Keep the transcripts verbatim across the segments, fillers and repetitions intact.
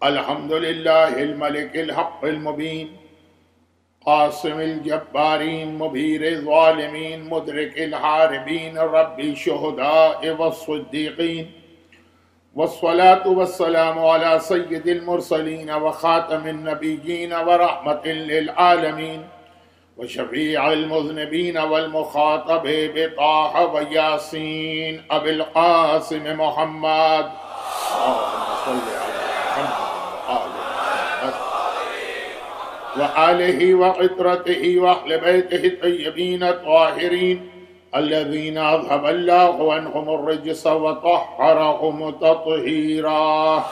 الحمد لله الملك الحق المبين قاسم الجبارين مبير الظالمين مدرك الحاربين رب الشهداء والصديقين والصلاة والسلام على سيد المرسلين وخاتم النبيين ورحمة للعالمين وشفيع المذنبين والمخاطب بطه وياسين أبي القاسم محمد اللهم صل على محمد وآله وعطرته وأهل بيته الطيبين الطاهرين الذين أذهب الله عنهم الرجس وطهرهم تطهيرا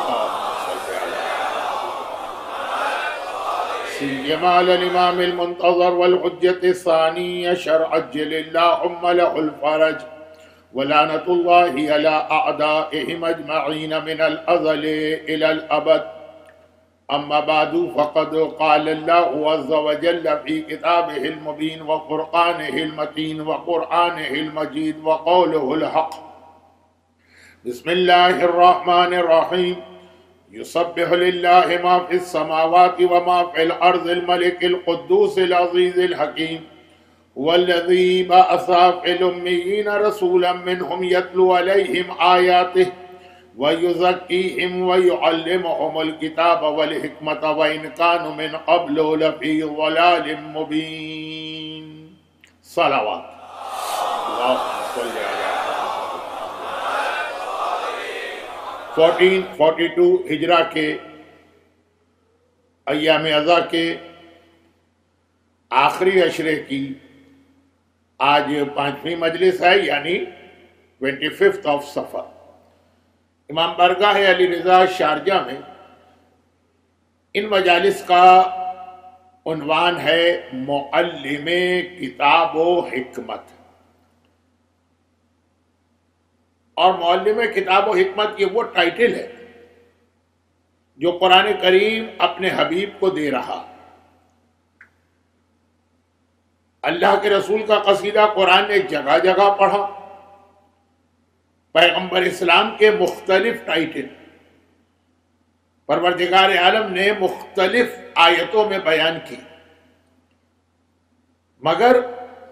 سيما على الإمام المنتظر والحجة الثانية شرع عجل اللهم له الفرج ولعنة الله على أعدائهم أجمعين من الأزل إلى الأبد. أما بعد فقد قال الله عز وجل في كتابه المبين وقرآنه المتين وقرآنه المجيد وقوله الحق. بسم الله الرحمن الرحيم. يسبح لله ما في السماوات وما في الأرض الملك القدوس العزيز الحكيم هو الذي بعث في الأميين رسولا منهم يتلو عليهم آياته ويزكيهم ويعلمهم الكتاب والحكمة وإن كانوا من قبل لفي ضلال مبين. صلوات اللهم صل على چودہ سو بارہ ہجرہ کے ایام اضحیٰ کے آخری عشرے کی آج پانچویں مجلس ہے، یعنی ٹوینٹی ففتھ آف صفر. امام بارگاہ علی رضا شارجہ میں ان مجالس کا عنوان ہے معلم کتاب و حکمت. اور معلم کتاب و حکمت یہ وہ ٹائٹل ہے جو قرآن کریم اپنے حبیب کو دے رہا. اللہ کے رسول کا قصیدہ قرآن نے جگہ جگہ پڑھا. پیغمبر اسلام کے مختلف ٹائٹل پروردگار عالم نے مختلف آیتوں میں بیان کی، مگر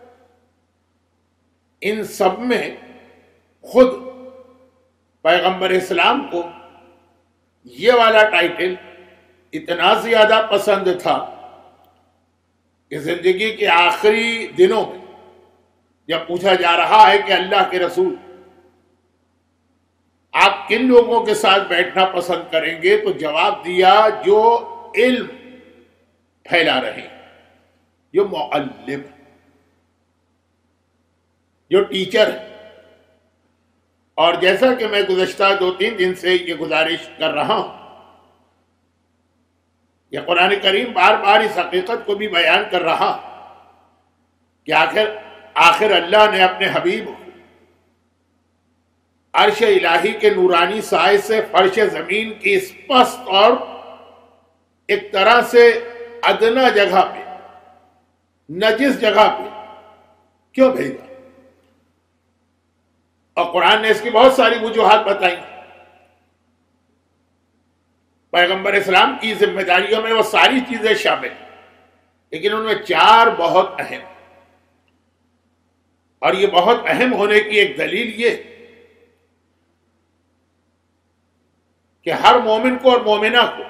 ان سب میں خود پیغمبر اسلام کو یہ والا ٹائٹل اتنا زیادہ پسند تھا کہ زندگی کے آخری دنوں میں جب پوچھا جا رہا ہے کہ اللہ کے رسول آپ کن لوگوں کے ساتھ بیٹھنا پسند کریں گے، تو جواب دیا جو علم پھیلا رہے ہیں، جو معلم، جو ٹیچر ہے. اور جیسا کہ میں گزشتہ دو تین دن سے یہ گزارش کر رہا ہوں، یہ قرآن کریم بار بار اس حقیقت کو بھی بیان کر رہا کہ آخر آخر اللہ نے اپنے حبیب عرش الہی کے نورانی سائے سے فرش زمین کی اس پست اور ایک طرح سے ادنا جگہ پہ، نجس جگہ پہ کیوں بھیجا؟ اور قرآن نے اس کی بہت ساری وجوہات بتائیں. پیغمبر اسلام کی ذمہ داریوں میں وہ ساری چیزیں شامل ہیں، لیکن ان میں چار بہت اہم، اور یہ بہت اہم ہونے کی ایک دلیل یہ کہ ہر مومن کو اور مومنہ کو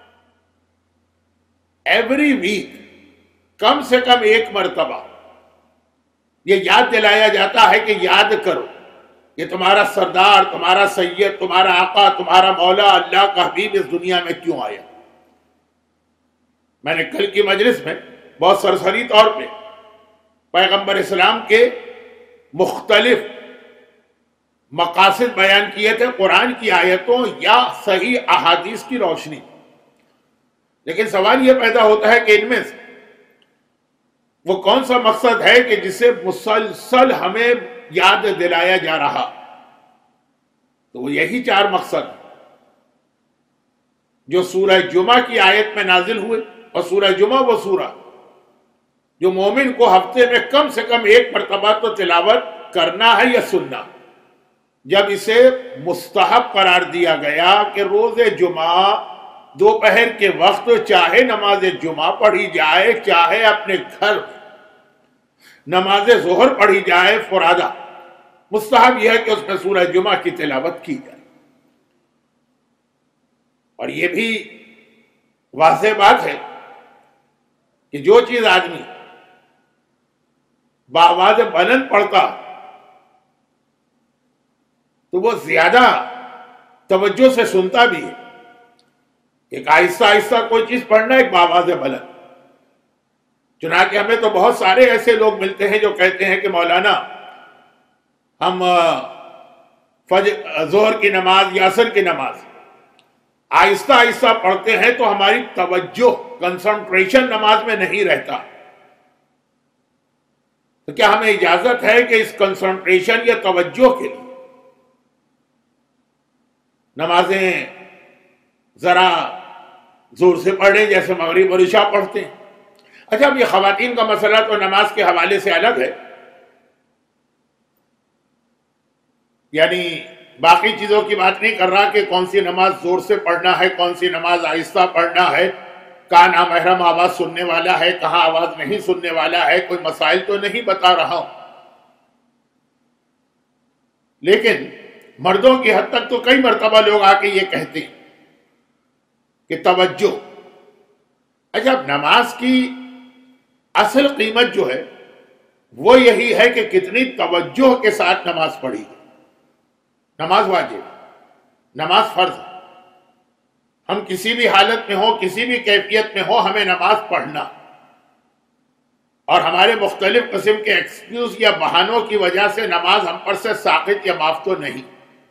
ایوری ویک کم سے کم ایک مرتبہ یہ یاد دلایا جاتا ہے کہ یاد کرو یہ تمہارا سردار، تمہارا سید، تمہارا آقا، تمہارا مولا اللہ کا حبیب اس دنیا میں کیوں آیا. میں نے کل کی مجلس میں بہت سرسری طور پہ پیغمبر اسلام کے مختلف مقاصد بیان کیے تھے قرآن کی آیتوں یا صحیح احادیث کی روشنی. لیکن سوال یہ پیدا ہوتا ہے کہ ان میں سے وہ کون سا مقصد ہے کہ جسے مسلسل ہمیں یاد دلایا جا رہا؟ تو وہ یہی چار مقصد جو سورہ جمعہ کی آیت میں نازل ہوئے. اور سورہ جمعہ وہ سورہ جو مومن کو ہفتے میں کم سے کم ایک مرتبہ تو تلاوت کرنا ہے یا سننا. جب اسے مستحب قرار دیا گیا کہ روز جمعہ دوپہر کے وقت چاہے نماز جمعہ پڑھی جائے، چاہے اپنے گھر میں نماز ظہر پڑھی جائے فرادہ، مستحب یہ ہے کہ اس میں سورہ جمعہ کی تلاوت کی جائے۔ اور یہ بھی واضح بات ہے کہ جو چیز آدمی بآواز بلند پڑھتا تو وہ زیادہ توجہ سے سنتا بھی ہے۔ ایک آہستہ آہستہ کوئی چیز پڑھنا، ایک بآواز بلند۔ چنانکہ ہمیں تو بہت سارے ایسے لوگ ملتے ہیں جو کہتے ہیں کہ مولانا ہم فجر ظہر کی نماز یا عصر کی نماز آہستہ آہستہ پڑھتے ہیں تو ہماری توجہ، کنسنٹریشن نماز میں نہیں رہتا۔ تو کیا ہمیں اجازت ہے کہ اس کنسنٹریشن یا توجہ کے لیے نمازیں ذرا زور سے پڑھیں جیسے مغرب اور عشاء پڑھتے ہیں؟ اچھا، اب یہ خواتین کا مسئلہ تو نماز کے حوالے سے الگ ہے، یعنی باقی چیزوں کی بات نہیں کر رہا کہ کون سی نماز زور سے پڑھنا ہے، کون سی نماز آہستہ پڑھنا ہے، کہاں نامحرم آواز سننے والا ہے، کہاں آواز نہیں سننے والا ہے، کوئی مسائل تو نہیں بتا رہا ہوں۔ لیکن مردوں کی حد تک تو کئی مرتبہ لوگ آ کے یہ کہتے ہیں کہ توجہ۔ اچھا، اب نماز کی اصل قیمت جو ہے وہ یہی ہے کہ کتنی توجہ کے ساتھ نماز پڑھی۔ نماز واجب، نماز فرض ہے، ہم کسی بھی حالت میں ہو، کسی بھی کیفیت میں ہو، ہمیں نماز پڑھنا، اور ہمارے مختلف قسم کے ایکسکیوز یا بہانوں کی وجہ سے نماز ہم پر سے ساقط یا معاف تو نہیں۔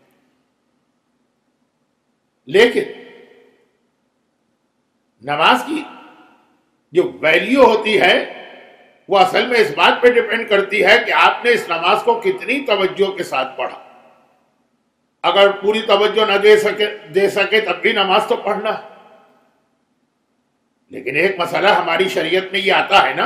لیکن نماز کی جو ویلیو ہوتی ہے وہ اصل میں اس بات پہ ڈیپینڈ کرتی ہے کہ آپ نے اس نماز کو کتنی توجہ کے ساتھ پڑھا۔ اگر پوری توجہ نہ دے سکے دے سکے تب بھی نماز تو پڑھنا ہے۔ لیکن ایک مسئلہ ہماری شریعت میں یہ آتا ہے نا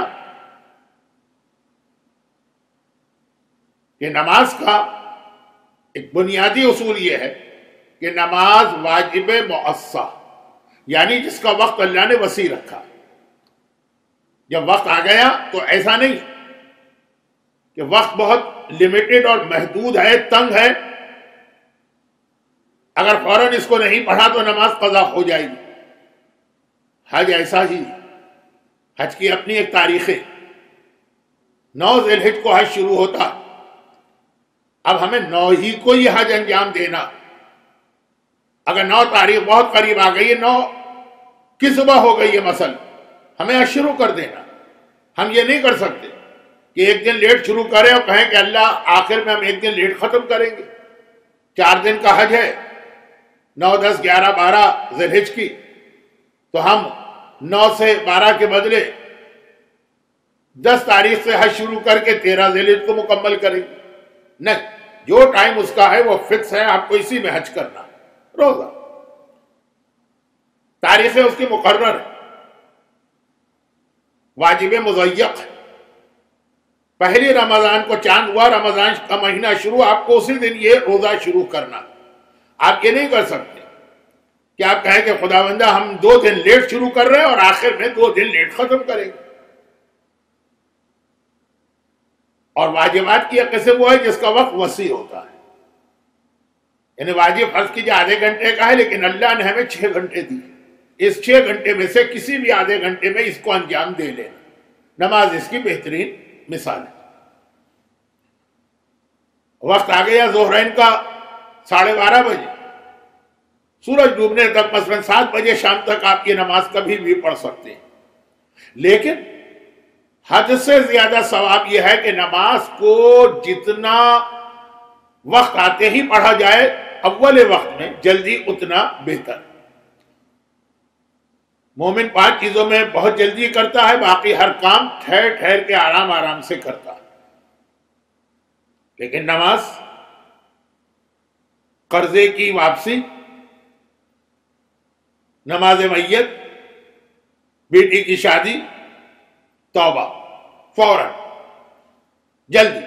کہ نماز کا ایک بنیادی اصول یہ ہے کہ نماز واجب مؤسہ، یعنی جس کا وقت اللہ نے وسیع رکھا۔ جب وقت آ گیا تو ایسا نہیں کہ وقت بہت لمیٹڈ اور محدود ہے، تنگ ہے، اگر فوراً اس کو نہیں پڑھا تو نماز قضا ہو جائے گی۔ حج ایسا ہی، حج کی اپنی ایک تاریخ ہے، نو ذی الحج کو حج شروع ہوتا، اب ہمیں نو ہی کو یہ حج انجام دینا۔ اگر نو تاریخ بہت قریب آ گئی ہے، نو کی صبح ہو گئی ہے مثلا، ہمیں حج شروع کر دینا۔ ہم یہ نہیں کر سکتے کہ ایک دن لیٹ شروع کریں اور کہیں کہ اللہ آخر میں ہم ایک دن لیٹ ختم کریں گے۔ چار دن کا حج ہے، نو دس گیارہ بارہ ذی الحج کی، تو ہم نو سے بارہ کے بدلے دس تاریخ سے حج شروع کر کے تیرہ ذی الحج کو مکمل کریں گے؟ نہیں، جو ٹائم اس کا ہے وہ فکس ہے، آپ کو اسی میں حج کرنا روزہ، تاریخیں اس کی مقرر ہے، واجب مضیق ہے۔ پہلی رمضان کو چاند ہوا، رمضان کا مہینہ شروع، آپ کو اسی دن یہ روزہ شروع کرنا۔ آپ یہ نہیں کر سکتے کہ آپ کہیں کہ خداوندہ ہم دو دن لیٹ شروع کر رہے ہیں اور آخر میں دو دن لیٹ ختم کریں گے۔ اور واجبات کی ایک قسم وہ ہے جس کا وقت وسیع ہوتا ہے، یعنی واجب فرض کیجیے آدھے گھنٹے کا ہے، لیکن اللہ نے ہمیں چھ گھنٹے دی، اس چھ گھنٹے میں سے کسی بھی آدھے گھنٹے میں اس کو انجام دے لینا۔ نماز اس کی بہترین مثال ہے۔ وقت آ گیا ظہرین کا ساڑھے بارہ بجے، سورج ڈوبنے تک مثلاً سات بجے شام تک آپ یہ نماز کبھی بھی پڑھ سکتے ہیں، لیکن حد سے زیادہ ثواب یہ ہے کہ نماز کو جتنا وقت آتے ہی پڑھا جائے اول وقت میں، جلدی اتنا بہتر۔ مومن پانچ چیزوں میں بہت جلدی کرتا ہے، باقی ہر کام ٹھہر ٹھہر کے آرام آرام سے کرتا ہے۔ لیکن نماز، قرضے کی واپسی، نماز میت، بیٹی کی شادی، توبہ، فوراً، جلدی،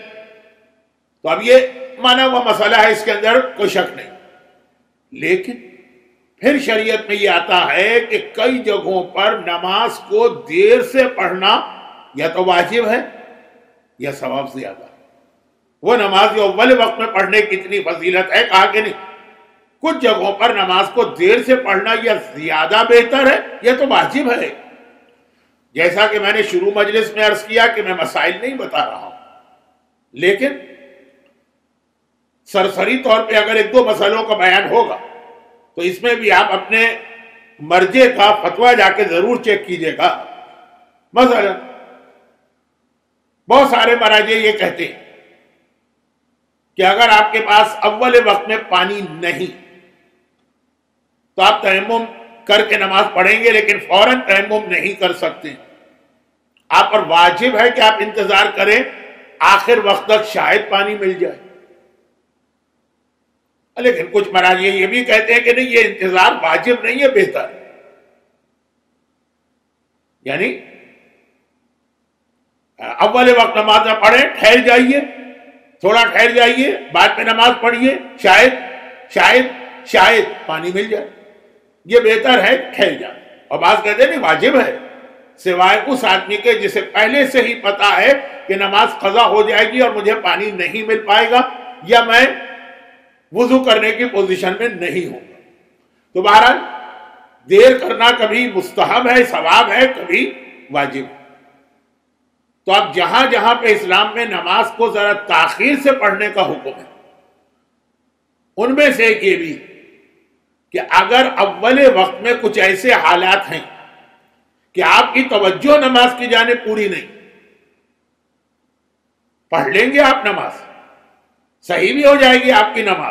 تو اب یہ مانا ہوا مسئلہ ہے، اس کے اندر کوئی شک نہیں۔ لیکن پھر شریعت میں یہ آتا ہے کہ کئی جگہوں پر نماز کو دیر سے پڑھنا یا تو واجب ہے یا ثواب زیادہ ہے۔ وہ نماز جو اول وقت میں پڑھنے کی اتنی فضیلت ہے، کہا کہ نہیں، کچھ جگہوں پر نماز کو دیر سے پڑھنا یا زیادہ بہتر ہے یا تو واجب ہے۔ جیسا کہ میں نے شروع مجلس میں عرض کیا کہ میں مسائل نہیں بتا رہا ہوں، لیکن سرسری طور پہ اگر ایک دو مسئلوں کا بیان ہوگا تو اس میں بھی آپ اپنے مرجع کا فتویٰ جا کے ضرور چیک کیجئے گا۔ مثلا بہت سارے مراجع یہ کہتے ہیں کہ اگر آپ کے پاس اول وقت میں پانی نہیں تو آپ تیمم کر کے نماز پڑھیں گے، لیکن فوراً تیمم نہیں کر سکتے، آپ پر واجب ہے کہ آپ انتظار کریں آخر وقت تک شاید پانی مل جائے۔ لیکن کچھ مراجع یہ بھی کہتے ہیں کہ نہیں، یہ انتظار واجب نہیں ہے، بہتر ہے، یعنی اول وقت نماز نہ پڑھیں، ٹھہر جائیے، تھوڑا ٹھہر جائیے، بعد میں نماز پڑھیے، شاید شاید شاید پانی مل جائے، یہ بہتر ہے، ٹھہر جائے۔ اور بعض کہتے ہیں نہیں، واجب ہے، سوائے اس آدمی کے جسے پہلے سے ہی پتا ہے کہ نماز قضا ہو جائے گی اور مجھے پانی نہیں مل پائے گا یا میں وضو کرنے کی پوزیشن میں نہیں ہوں گا۔ تو بہرحال دیر کرنا کبھی مستحب ہے، ثواب ہے، کبھی واجب ہے۔ تو اب جہاں جہاں پہ اسلام میں نماز کو ذرا تاخیر سے پڑھنے کا حکم ہے، ان میں سے ایک یہ بھی کہ اگر اول وقت میں کچھ ایسے حالات ہیں کہ آپ کی توجہ نماز کی جانب پوری نہیں، پڑھ لیں گے آپ نماز، صحیح بھی ہو جائے گی آپ کی نماز،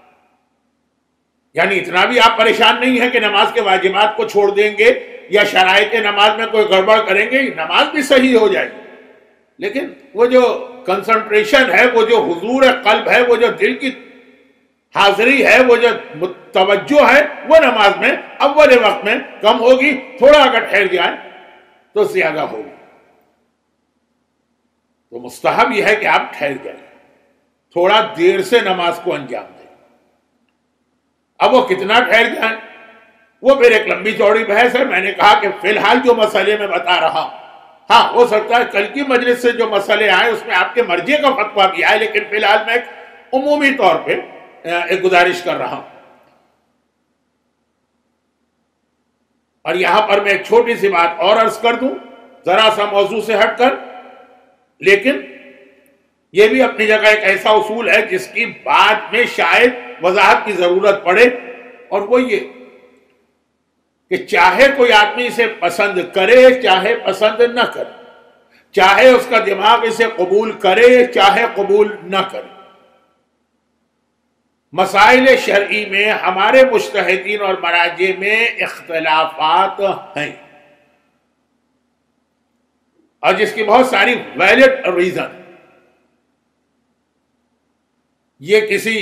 یعنی اتنا بھی آپ پریشان نہیں ہے کہ نماز کے واجبات کو چھوڑ دیں گے یا شرائط نماز میں کوئی گڑبڑ کریں گے، نماز بھی صحیح ہو جائے گی، لیکن وہ جو کنسنٹریشن ہے، وہ جو حضور قلب ہے، وہ جو دل کی حاضری ہے، وہ جو توجہ ہے، وہ نماز میں اول وقت میں کم ہوگی، تھوڑا اگر ٹھہر جائے تو زیادہ ہوگی۔ تو مستحب یہ ہے کہ آپ ٹھہر جائیں، تھوڑا دیر سے نماز کو انجام دیں۔ اب وہ کتنا ٹھہر جائیں، وہ پھر ایک لمبی چوڑی بحث ہے۔ میں نے کہا کہ فی الحال جو مسئلے میں بتا رہا ہوں، ہاں ہو سکتا ہے کل کی مجلس سے جو مسئلے آئے اس میں آپ کے مرجع کا فتویٰ بھی آئے، لیکن فی الحال میں ایک عمومی طور پہ ایک گزارش کر رہا ہوں۔ اور یہاں پر میں ایک چھوٹی سی بات اور عرض کر دوں، ذرا سا موضوع سے ہٹ کر، لیکن یہ بھی اپنی جگہ ایک ایسا اصول ہے جس کی بعد میں شاید وضاحت کی ضرورت پڑے، اور وہ یہ کہ چاہے کوئی آدمی اسے پسند کرے چاہے پسند نہ کرے، چاہے اس کا دماغ اسے قبول کرے چاہے قبول نہ کرے، مسائل شرعی میں ہمارے مجتہدین اور مراجع میں اختلافات ہیں، اور جس کی بہت ساری ویلڈ ریزن، یہ کسی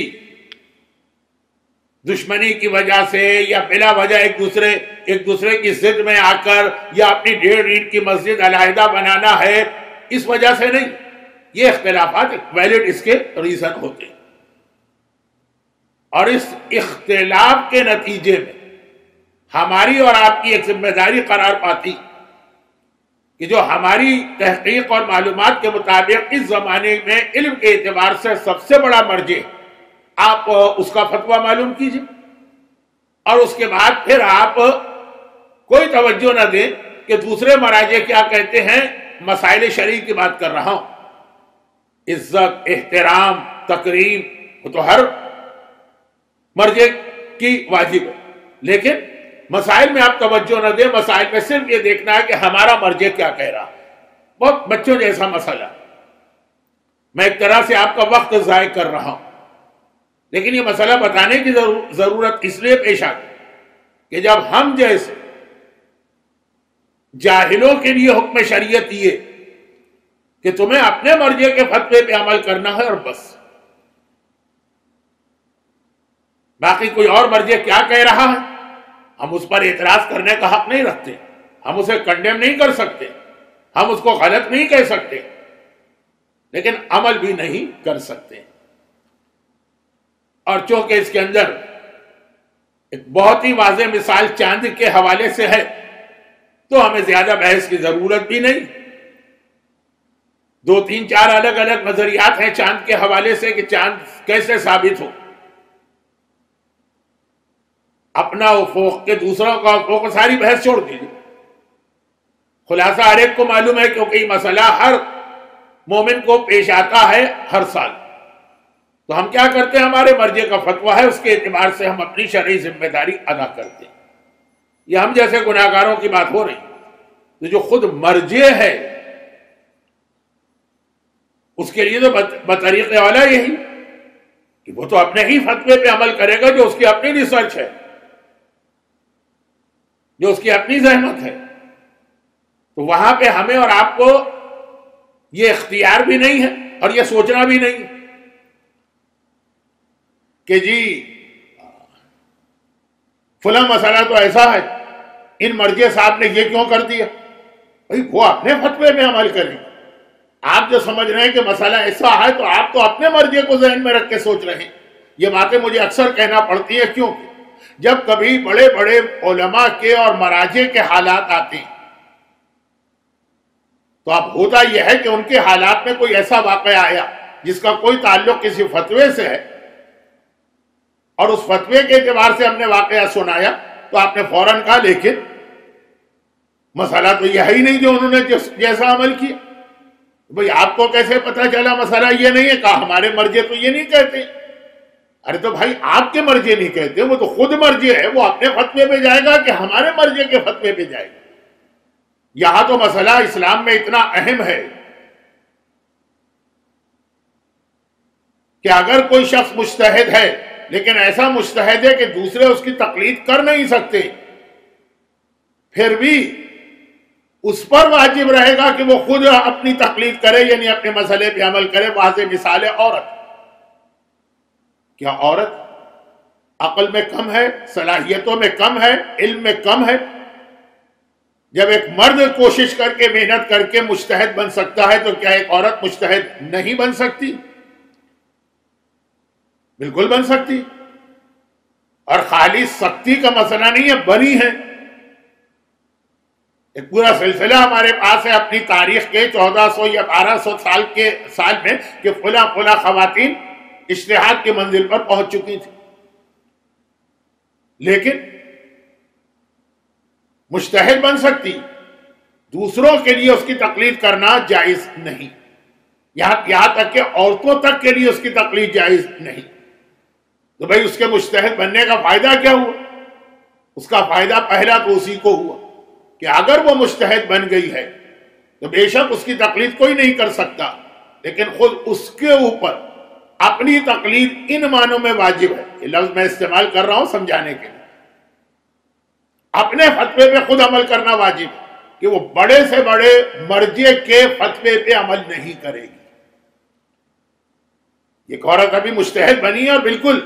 دشمنی کی وجہ سے یا بلا وجہ ایک دوسرے ایک دوسرے کی ضد میں آ کر یا اپنی ڈیڑھ اینٹ کی مسجد علیحدہ بنانا ہے، اس وجہ سے نہیں، یہ اختلافات ویلڈ اس کے ریزن ہوتے ہیں، اور اس اختلاف کے نتیجے میں ہماری اور آپ کی ایک ذمہ داری قرار پاتی کہ جو ہماری تحقیق اور معلومات کے مطابق اس زمانے میں علم کے اعتبار سے سب سے بڑا مرجع، آپ اس کا فتویٰ معلوم کیجئے، اور اس کے بعد پھر آپ کوئی توجہ نہ دیں کہ دوسرے مراجع کیا کہتے ہیں، مسائل شرعی کی بات کر رہا ہوں۔ عزت، احترام، تکریم، وہ تو ہر مرجع کی واجب ہے، لیکن مسائل میں آپ توجہ نہ دیں، مسائل میں صرف یہ دیکھنا ہے کہ ہمارا مرجع کیا کہہ رہا، بہت بچوں جیسا مسئلہ، میں ایک طرح سے آپ کا وقت ضائع کر رہا ہوں، لیکن یہ مسئلہ بتانے کی ضرورت اس لیے پیش آ گئی کہ جب ہم جیسے جاہلوں کے لیے حکم شریعت یہ کہ تمہیں اپنے مرجع کے فتوے پہ عمل کرنا ہے اور بس، باقی کوئی اور مرجع کیا کہہ رہا ہے ہم اس پر اعتراض کرنے کا حق نہیں رکھتے، ہم اسے کنڈیم نہیں کر سکتے، ہم اس کو غلط نہیں کہہ سکتے، لیکن عمل بھی نہیں کر سکتے۔ اور چونکہ اس کے اندر ایک بہت ہی واضح مثال چاند کے حوالے سے ہے، تو ہمیں زیادہ بحث کی ضرورت بھی نہیں۔ دو تین چار الگ الگ نظریات ہیں چاند کے حوالے سے کہ چاند کیسے ثابت ہو، اپنا افق کے دوسروں کا افق، ساری بحث چھوڑ دیجیے۔ خلاصہ ہر ایک کو معلوم ہے کیونکہ یہ مسئلہ ہر مومن کو پیش آتا ہے ہر سال، تو ہم کیا کرتے ہیں، ہمارے مرجع کا فتویٰ ہے، اس کے اعتبار سے ہم اپنی شرعی ذمہ داری ادا کرتے ہیں۔ یہ ہم جیسے گناہگاروں کی بات ہو رہی، تو جو خود مرجع ہے اس کے لیے تو بطریق اولا یہی کہ وہ تو اپنے ہی فتوے پہ عمل کرے گا، جو اس کی اپنی ریسرچ ہے، جو اس کی اپنی زحمت ہے۔ تو وہاں پہ ہمیں اور آپ کو یہ اختیار بھی نہیں ہے اور یہ سوچنا بھی نہیں کہ جی فلاں مسئلہ تو ایسا ہے، ان مرجع صاحب نے یہ کیوں کر دیا۔ بھئی وہ اپنے فتوے میں عمل کریں، آپ جو سمجھ رہے ہیں کہ مسئلہ ایسا ہے تو آپ تو اپنے مرجع کو ذہن میں رکھ کے سوچ رہے ہیں۔ یہ باتیں مجھے اکثر کہنا پڑتی ہے، کیوں؟ جب کبھی بڑے بڑے علماء کے اور مراجع کے حالات آتے ہیں تو اب ہوتا یہ ہے کہ ان کے حالات میں کوئی ایسا واقعہ آیا جس کا کوئی تعلق کسی فتوے سے ہے، اور اس فتوے کے اعتبار سے ہم نے واقعہ سنایا، تو آپ نے فوراً کہا لیکن مسئلہ تو یہ ہی نہیں جو انہوں نے جیسا عمل کیا۔ بھئی آپ کو کیسے پتہ چلا مسئلہ یہ نہیں ہے؟ کہا ہمارے مرجع تو یہ نہیں کہتے۔ ارے تو بھائی آپ کے مرجع نہیں کہتے، وہ تو خود مرجع ہے، وہ اپنے فتوے پہ جائے گا کہ ہمارے مرجع کے فتوے پہ جائے گا؟ یہاں تو مسئلہ اسلام میں اتنا اہم ہے کہ اگر کوئی شخص مجتہد ہے لیکن ایسا مجتہد ہے کہ دوسرے اس کی تقلید کر نہیں سکتے، پھر بھی اس پر واجب رہے گا کہ وہ خود اپنی تقلید کرے، یعنی اپنے مسئلے پہ عمل کرے۔ واضح مثال ہے عورت۔ کیا عورت عقل میں کم ہے، صلاحیتوں میں کم ہے، علم میں کم ہے؟ جب ایک مرد کوشش کر کے محنت کر کے مجتہد بن سکتا ہے تو کیا ایک عورت مجتہد نہیں بن سکتی؟ بالکل بن سکتی، اور خالی سختی کا مسئلہ نہیں ہے، بنی ہے۔ ایک پورا سلسلہ ہمارے پاس ہے اپنی تاریخ کے چودہ سو یا بارہ سو سال کے سال میں کہ فلاں فلاں خواتین اجتہاد کی منزل پر پہنچ چکی تھی، لیکن مجتہد بن سکتی، دوسروں کے لیے اس کی تقلید کرنا جائز نہیں، یہاں تک کہ عورتوں تک کے لیے اس کی تقلید جائز نہیں۔ تو بھئی اس کے مجتہد بننے کا فائدہ کیا ہوا؟ اس کا فائدہ پہلا تو اسی کو ہوا کہ اگر وہ مجتہد بن گئی ہے تو بے شک اس کی تقلید کوئی نہیں کر سکتا، لیکن خود اس کے اوپر اپنی تقلید ان معنوں میں واجب ہے، یہ لفظ میں استعمال کر رہا ہوں سمجھانے کے لیے، اپنے فتوے پہ خود عمل کرنا واجب ہے کہ وہ بڑے سے بڑے مرجع کے فتوے پہ عمل نہیں کرے گی۔ یہ عورت ابھی مجتہد بنی ہے اور بالکل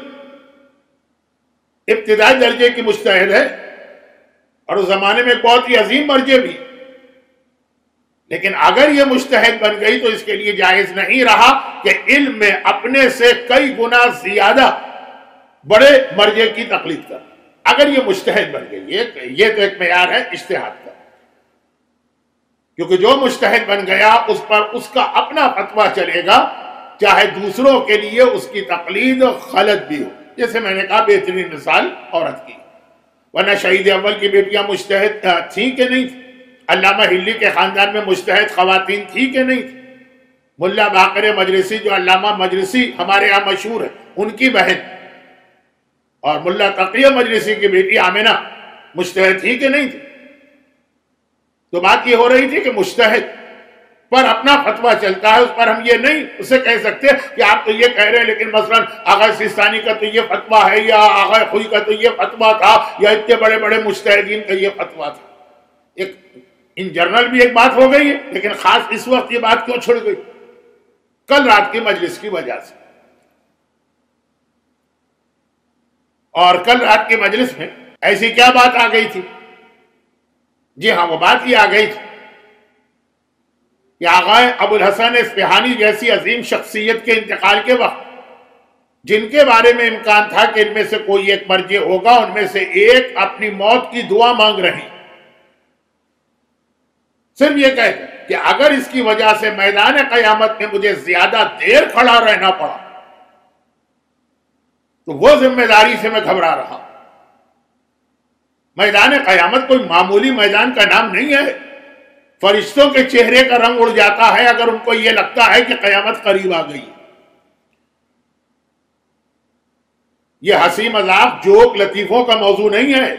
ابتدائی درجے کی مجتہد ہے، اور اس زمانے میں بہت ہی عظیم مرجع بھی، لیکن اگر یہ مجتہد بن گئی تو اس کے لیے جائز نہیں رہا کہ علم میں اپنے سے کئی گنا زیادہ بڑے مرجع کی تقلید کر، اگر یہ مجتہد بن گئی۔ یہ تو ایک معیار ہے اجتہاد کا، کیونکہ جو مجتہد بن گیا اس پر اس کا اپنا فتویٰ چلے گا، چاہے دوسروں کے لیے اس کی تقلید غلط بھی ہو۔ جیسے میں نے کہا بہترین مثال عورت کی، ورنہ شہید اول کی بیٹیاں مجتہد تھیں کہ نہیں تھیں؟ علامہ ہلی کے خاندان میں مجتہد خواتین تھی کہ نہیں تھی؟ ملا باقر مجلسی جو علامہ مجلسی ہمارے یہاں مشہور ہے، ان کی بہن اور ملا تقیہ مجلسی کی بیٹی آمنہ مجتہد تھی کہ نہیں تھی؟ تو بات یہ ہو رہی تھی کہ مجتہد پر اپنا فتویٰ چلتا ہے، اس پر ہم یہ نہیں اسے کہہ سکتے کہ آپ تو یہ کہہ رہے ہیں لیکن مثلا آغا سیستانی کا تو یہ فتویٰ ہے، یا آغا خوئی کا تو یہ فتویٰ تھا، یا اتنے بڑے بڑے مجتہدین کا یہ فتویٰ تھا۔ ایک ان جنرل بھی ایک بات ہو گئی ہے، لیکن خاص اس وقت یہ بات کیوں چھڑ گئی؟ کل رات کی مجلس کی وجہ سے۔ اور کل رات کی مجلس میں ایسی کیا بات آ گئی تھی؟ جی ہاں، وہ بات یہ آ گئی تھی کہ آغا ابو الحسن اصفہانی جیسی عظیم شخصیت کے انتقال کے وقت جن کے بارے میں امکان تھا کہ ان میں سے کوئی ایک مرجع ہوگا، ان میں سے ایک اپنی موت کی دعا مانگ رہی، صرف یہ کہتے کہ اگر اس کی وجہ سے میدان قیامت میں مجھے زیادہ دیر کھڑا رہنا پڑا تو وہ ذمہ داری سے میں گھبرا رہا۔ میدان قیامت کوئی معمولی میدان کا نام نہیں ہے، فرشتوں کے چہرے کا رنگ اڑ جاتا ہے اگر ان کو یہ لگتا ہے کہ قیامت قریب آ گئی۔ یہ ہنسی مذاق جوک لطیفوں کا موضوع نہیں ہے،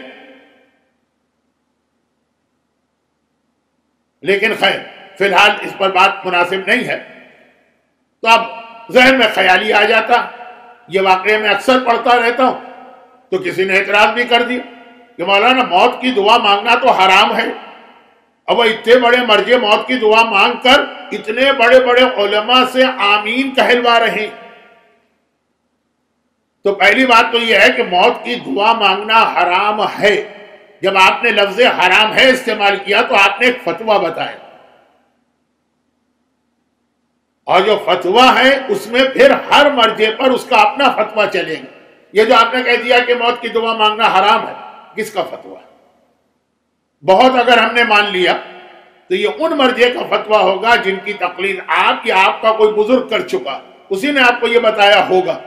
لیکن خیر فی الحال اس پر بات مناسب نہیں ہے۔ تو اب ذہن میں خیالی آ جاتا، یہ واقعے میں اکثر پڑھتا رہتا ہوں، تو کسی نے اعتراض بھی کر دیا کہ مولانا موت کی دعا مانگنا تو حرام ہے۔ اب وہ اتنے بڑے مرجع موت کی دعا مانگ کر اتنے بڑے بڑے علماء سے آمین کہلوا رہے ہیں۔ تو پہلی بات تو یہ ہے کہ موت کی دعا مانگنا حرام ہے۔ جب آپ نے لفظ حرام ہے استعمال کیا تو آپ نے ایک فتویٰ بتایا، اور جو فتویٰ ہے اس میں پھر ہر مرجع پر اس کا اپنا فتویٰ چلے گا۔ یہ جو آپ نے کہہ دیا کہ موت کی دعا مانگنا حرام ہے، کس کا فتویٰ ہے؟ بہت اگر ہم نے مان لیا تو یہ ان مرجع کا فتویٰ ہوگا جن کی تقلید آپ یا آپ کا کوئی بزرگ کر چکا، اسی نے آپ کو یہ بتایا ہوگا۔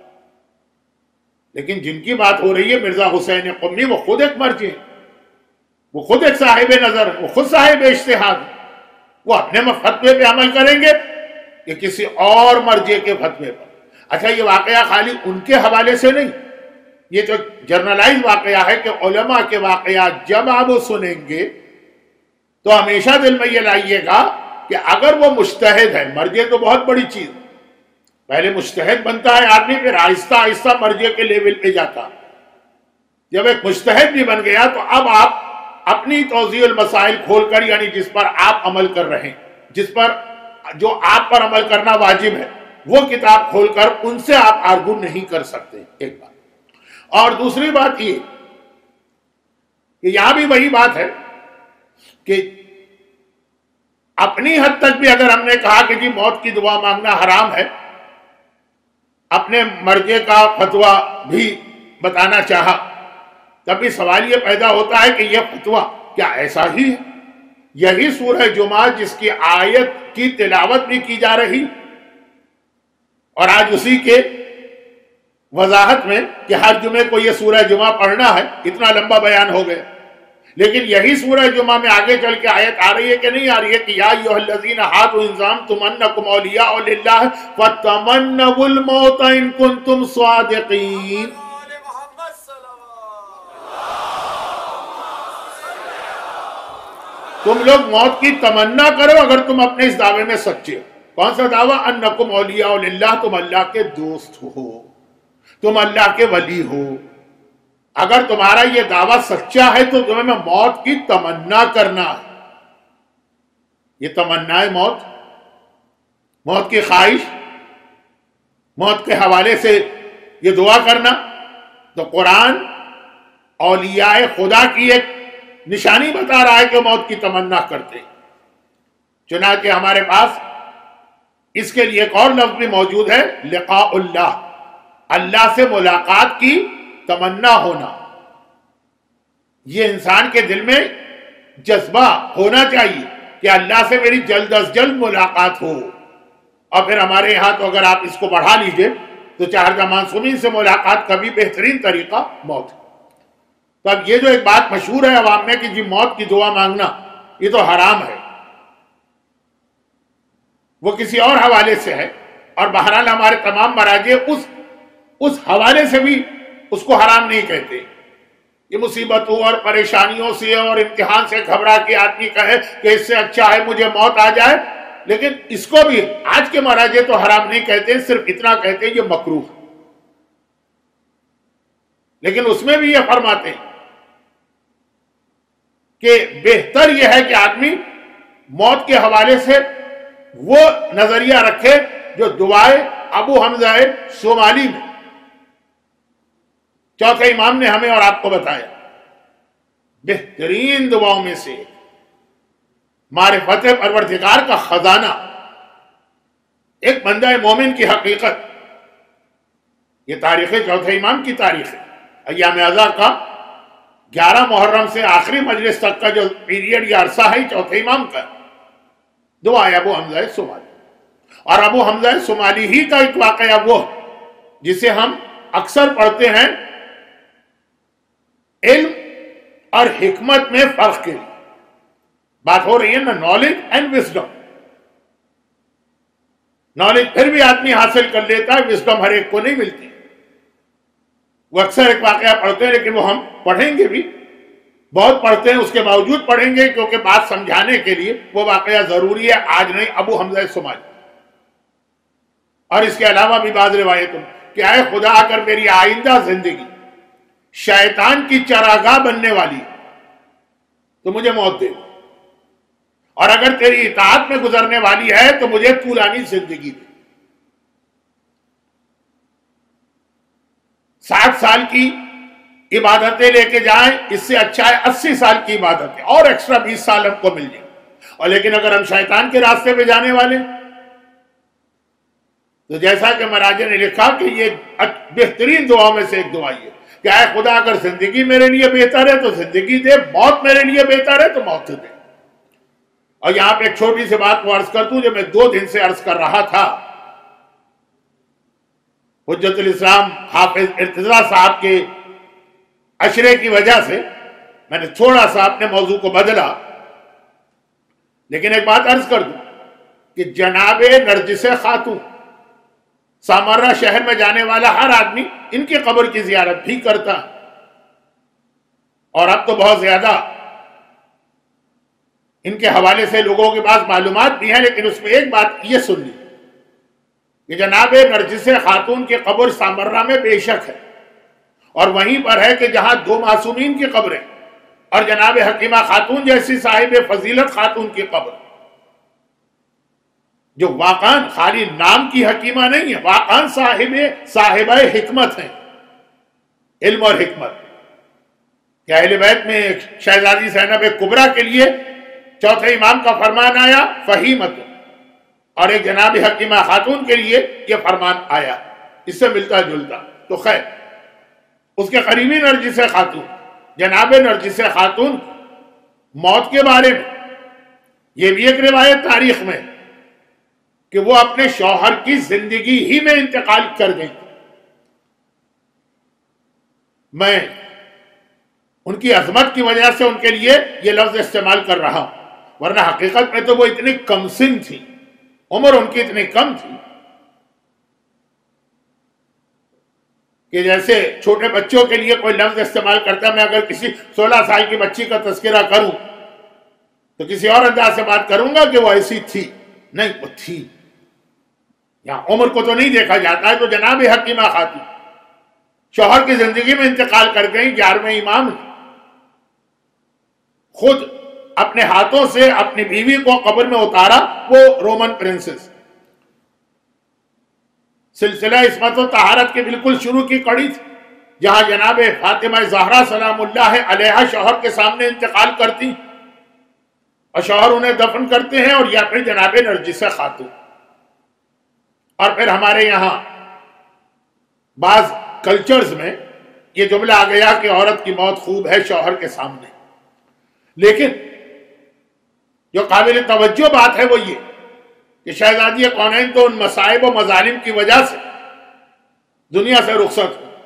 لیکن جن کی بات ہو رہی ہے مرزا حسین قمی، وہ خود ایک مرجع ہے، وہ خود ایک صاحب نظر ہے، وہ خود صاحب اجتہاد ہے۔ وہ اپنے فتوے پہ عمل کریں گے کہ کسی اور مرجع کے فتوے پر؟ اچھا یہ واقعہ خالی ان کے حوالے سے نہیں، یہ تو جرنلائز واقعہ ہے کہ علماء کے واقعات جب آپ سنیں گے تو ہمیشہ دل میں یہ لائیے گا کہ اگر وہ مجتہد ہے، مرجع تو بہت بڑی چیز، پہلے مجتہد بنتا ہے آدمی، پھر آہستہ آہستہ مرجع کے لیول پہ جاتا۔ جب ایک مجتہد بھی بن گیا تو اب آپ اپنی توضیح المسائل کھول کر، یعنی جس پر آپ عمل کر رہے ہیں، جس پر جو آپ پر عمل کرنا واجب ہے، وہ کتاب کھول کر ان سے آپ آرگو نہیں کر سکتے، ایک بات۔ اور دوسری بات یہ کہ یہاں بھی وہی بات ہے کہ اپنی حد تک بھی اگر ہم نے کہا کہ جی موت کی دعا مانگنا حرام ہے، اپنے مرجع کا فتویٰ بھی بتانا چاہا، تب بھی سوال یہ پیدا ہوتا ہے کہ یہ فتویٰ کیا ایسا ہی ہے؟ یہی سورہ جمعہ جس کی آیت کی تلاوت بھی کی جا رہی، اور آج اسی کے وضاحت میں کہ ہر جمعے کو یہ سورہ جمعہ پڑھنا ہے، اتنا لمبا بیان ہو گیا، لیکن یہی سورہ جمعہ میں آگے چل کے آیت آ رہی ہے کہ نہیں آ رہی ہے کہ یا ایھا الذین ھادوا ان زعمتم انکم اولیاء للہ فتمنوا الموت ان کنتم صادقین۔ تم لوگ موت کی تمنا کرو اگر تم اپنے اس دعوے میں سچے ہو۔ کون سا دعویٰ؟ انکم اولیاء للہ، تم اللہ کے دوست ہو، تم اللہ کے ولی ہو۔ اگر تمہارا یہ دعویٰ سچا ہے تو تمہیں موت کی تمنا کرنا ہے۔ یہ تمنا ہے موت، موت کی خواہش، موت کے حوالے سے یہ دعا کرنا، تو قرآن اولیاء خدا کی ایک نشانی بتا رہا ہے کہ موت کی تمنا کرتے۔ چنانچہ ہمارے پاس اس کے لیے ایک اور لفظ بھی موجود ہے، لقاء اللہ، اللہ سے ملاقات کی تمنا ہونا۔ یہ انسان کے دل میں جذبہ ہونا چاہیے کہ اللہ سے میری جلد از جلد ملاقات ہو۔ اور پھر ہمارے یہاں تو اگر آپ اس کو بڑھا لیجئے تو چہردہ معصومین سے ملاقات کا بھی بہترین طریقہ موت ہے۔ تو اب یہ جو ایک بات مشہور ہے عوام میں کہ جی موت کی دعا مانگنا یہ تو حرام ہے، وہ کسی اور حوالے سے ہے، اور بہرحال ہمارے تمام مراجع اس اس حوالے سے بھی اس کو حرام نہیں کہتے۔ یہ مصیبتوں اور پریشانیوں سے اور امتحان سے گھبرا کے آدمی کہے کہ اس سے اچھا ہے مجھے موت آ جائے، لیکن اس کو بھی آج کے مراجع تو حرام نہیں کہتے، صرف اتنا کہتے ہیں یہ مکروہ ہے۔ لیکن اس میں بھی یہ فرماتے ہیں کہ بہتر یہ ہے کہ آدمی موت کے حوالے سے وہ نظریہ رکھے جو دعائے ابو حمزہ صومالی میں چوتھے امام نے ہمیں اور آپ کو بتایا، بہترین دعاؤں میں سے معرفت پروردگار کا خزانہ، ایک بندہ مومن کی حقیقت یہ تاریخ چوتھے امام کی تاریخ ہے. ایام ازا کا گیارہ محرم سے آخری مجلس تک کا جو پیریڈ یا عرصہ ہے چوتھے امام کا. دعا ہے ابو حمزہ سمالی. اور ابو حمزہ سمالی ہی کا ایک واقعہ وہ جسے ہم اکثر پڑھتے ہیں علم اور حکمت میں فرق کے لیے. بات ہو رہی ہے نا نالج اینڈ وزڈم. نالج پھر بھی آدمی حاصل کر لیتا ہے, وزڈم ہر ایک کو نہیں ملتی. وہ اکثر ایک واقعہ پڑھتے ہیں لیکن وہ ہم پڑھیں گے بھی, بہت پڑھتے ہیں, اس کے باوجود پڑھیں گے کیونکہ بات سمجھانے کے لیے وہ واقعہ ضروری ہے. آج نہیں, ابو حمزہ سمالی. اور اس کے علاوہ بھی بعض روایتوں کہ اے خدا اگر میری آئندہ زندگی شیطان کی چراگاہ بننے والی تو مجھے موت دے, اور اگر تیری اطاعت میں گزرنے والی ہے تو مجھے طولانی زندگی دے. ساٹھ سال کی عبادتیں لے کے جائیں, اس سے اچھا ہے اسی سال کی عبادتیں اور ایکسٹرا بیس سال ہم کو مل جائیں. اور لیکن اگر ہم شیطان کے راستے پہ جانے والے تو جیسا کہ مراجع نے لکھا کہ یہ بہترین دعاؤں میں سے ایک دعا یہ کہ اے خدا اگر زندگی میرے لیے بہتر ہے تو زندگی دے, موت میرے لیے بہتر ہے تو موت دے. اور یہاں پہ ایک چھوٹی سی بات کو عرض کر دوں جو میں دو دن سے عرض کر رہا تھا. حجت الاسلام حافظ ارتضیٰ صاحب کے عشرے کی وجہ سے میں نے تھوڑا سا اپنے موضوع کو بدلا, لیکن ایک بات عرض کر دوں کہ جناب نرجس خاتون سامرہ شہر میں جانے والا ہر آدمی ان کی قبر کی زیارت بھی کرتا, اور اب تو بہت زیادہ ان کے حوالے سے لوگوں کے پاس معلومات بھی ہیں. لیکن اس میں ایک بات یہ سن لی کہ جناب نرجس خاتون کی قبر سامرہ میں بے شک ہے, اور وہیں پر ہے کہ جہاں دو معصومین کی قبریں اور جناب حکیمہ خاتون جیسی صاحب فضیلت خاتون کی قبر, جو واقعاً خالی نام کی حکیمہ نہیں ہے, واقعاً صاحب صاحبہ حکمت ہیں, علم اور حکمت. کہ اہل بیت میں شہزادی زینب کبریٰ کے لیے چوتھے امام کا فرمان آیا فہیمت, اور ایک جناب حکیمہ خاتون کے لیے یہ فرمان آیا, اس سے ملتا جلتا. تو خیر, اس کے قریبی نرجس خاتون جناب نرجس خاتون موت کے بارے میں یہ بھی ایک روایت تاریخ میں کہ وہ اپنے شوہر کی زندگی ہی میں انتقال کر گئی. میں ان کی عظمت کی وجہ سے ان کے لیے یہ لفظ استعمال کر رہا ہوں, ورنہ حقیقت میں تو وہ اتنی کم سن تھی, عمر ان کی اتنی کم تھی کہ جیسے چھوٹے بچوں کے لیے کوئی لفظ استعمال کرتا ہے. میں اگر کسی سولہ سال کی بچی کا تذکرہ کروں تو کسی اور انداز سے بات کروں گا کہ وہ ایسی تھی, نہیں وہ تھی. یہاں عمر کو تو نہیں دیکھا جاتا ہے. تو جناب حکیمہ خاتون شوہر کی زندگی میں انتقال کر گئی. گیارہویں امام نے خود اپنے ہاتھوں سے اپنی بیوی کو قبر میں اتارا, وہ رومن پرنسس. سلسلہ عصمت و طہارت کے بالکل شروع کی کڑی تھی, جہاں جناب فاطمہ زہرا سلام اللہ علیہا شوہر کے سامنے انتقال کرتی اور شوہر انہیں دفن کرتے ہیں, اور یا پھر جناب نرجس خاتون. اور پھر ہمارے یہاں بعض کلچرز میں یہ جملہ آ گیا کہ عورت کی موت خوب ہے شوہر کے سامنے. لیکن جو قابل توجہ بات ہے وہ یہ کہ شہزادی کونین تو ان مصائب و مظالم کی وجہ سے دنیا سے رخصت ہو.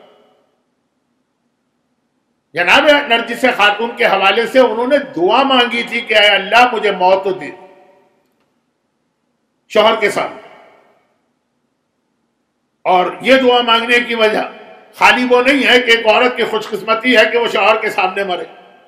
جناب نرجس خاتون کے حوالے سے انہوں نے دعا مانگی تھی کہ اے اللہ مجھے موت دے شوہر کے سامنے. اور یہ دعا مانگنے کی وجہ خالی وہ نہیں ہے کہ ایک عورت کی خوش قسمتی ہے کہ وہ شوہر کے سامنے مرے.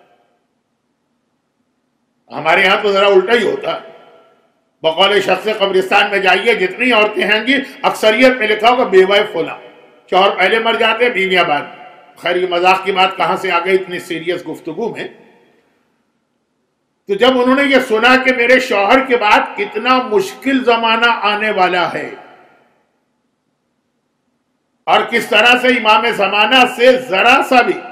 ہمارے ہاں تو ذرا الٹا ہی ہوتا ہے. بقول شخص قبرستان میں جائیے, جتنی عورتیں ہیں گی اکثریت میں لکھا ہوگا بیوہ فلاں, شوہر پہلے مر جاتے ہیں بیویاں بعد. خیر یہ مذاق کی بات کہاں سے آ گئی اتنی سیریس گفتگو میں. تو جب انہوں نے یہ سنا کہ میرے شوہر کے بعد کتنا مشکل زمانہ آنے والا ہے اور کس طرح سے امام زمانہ سے ذرا سا بھی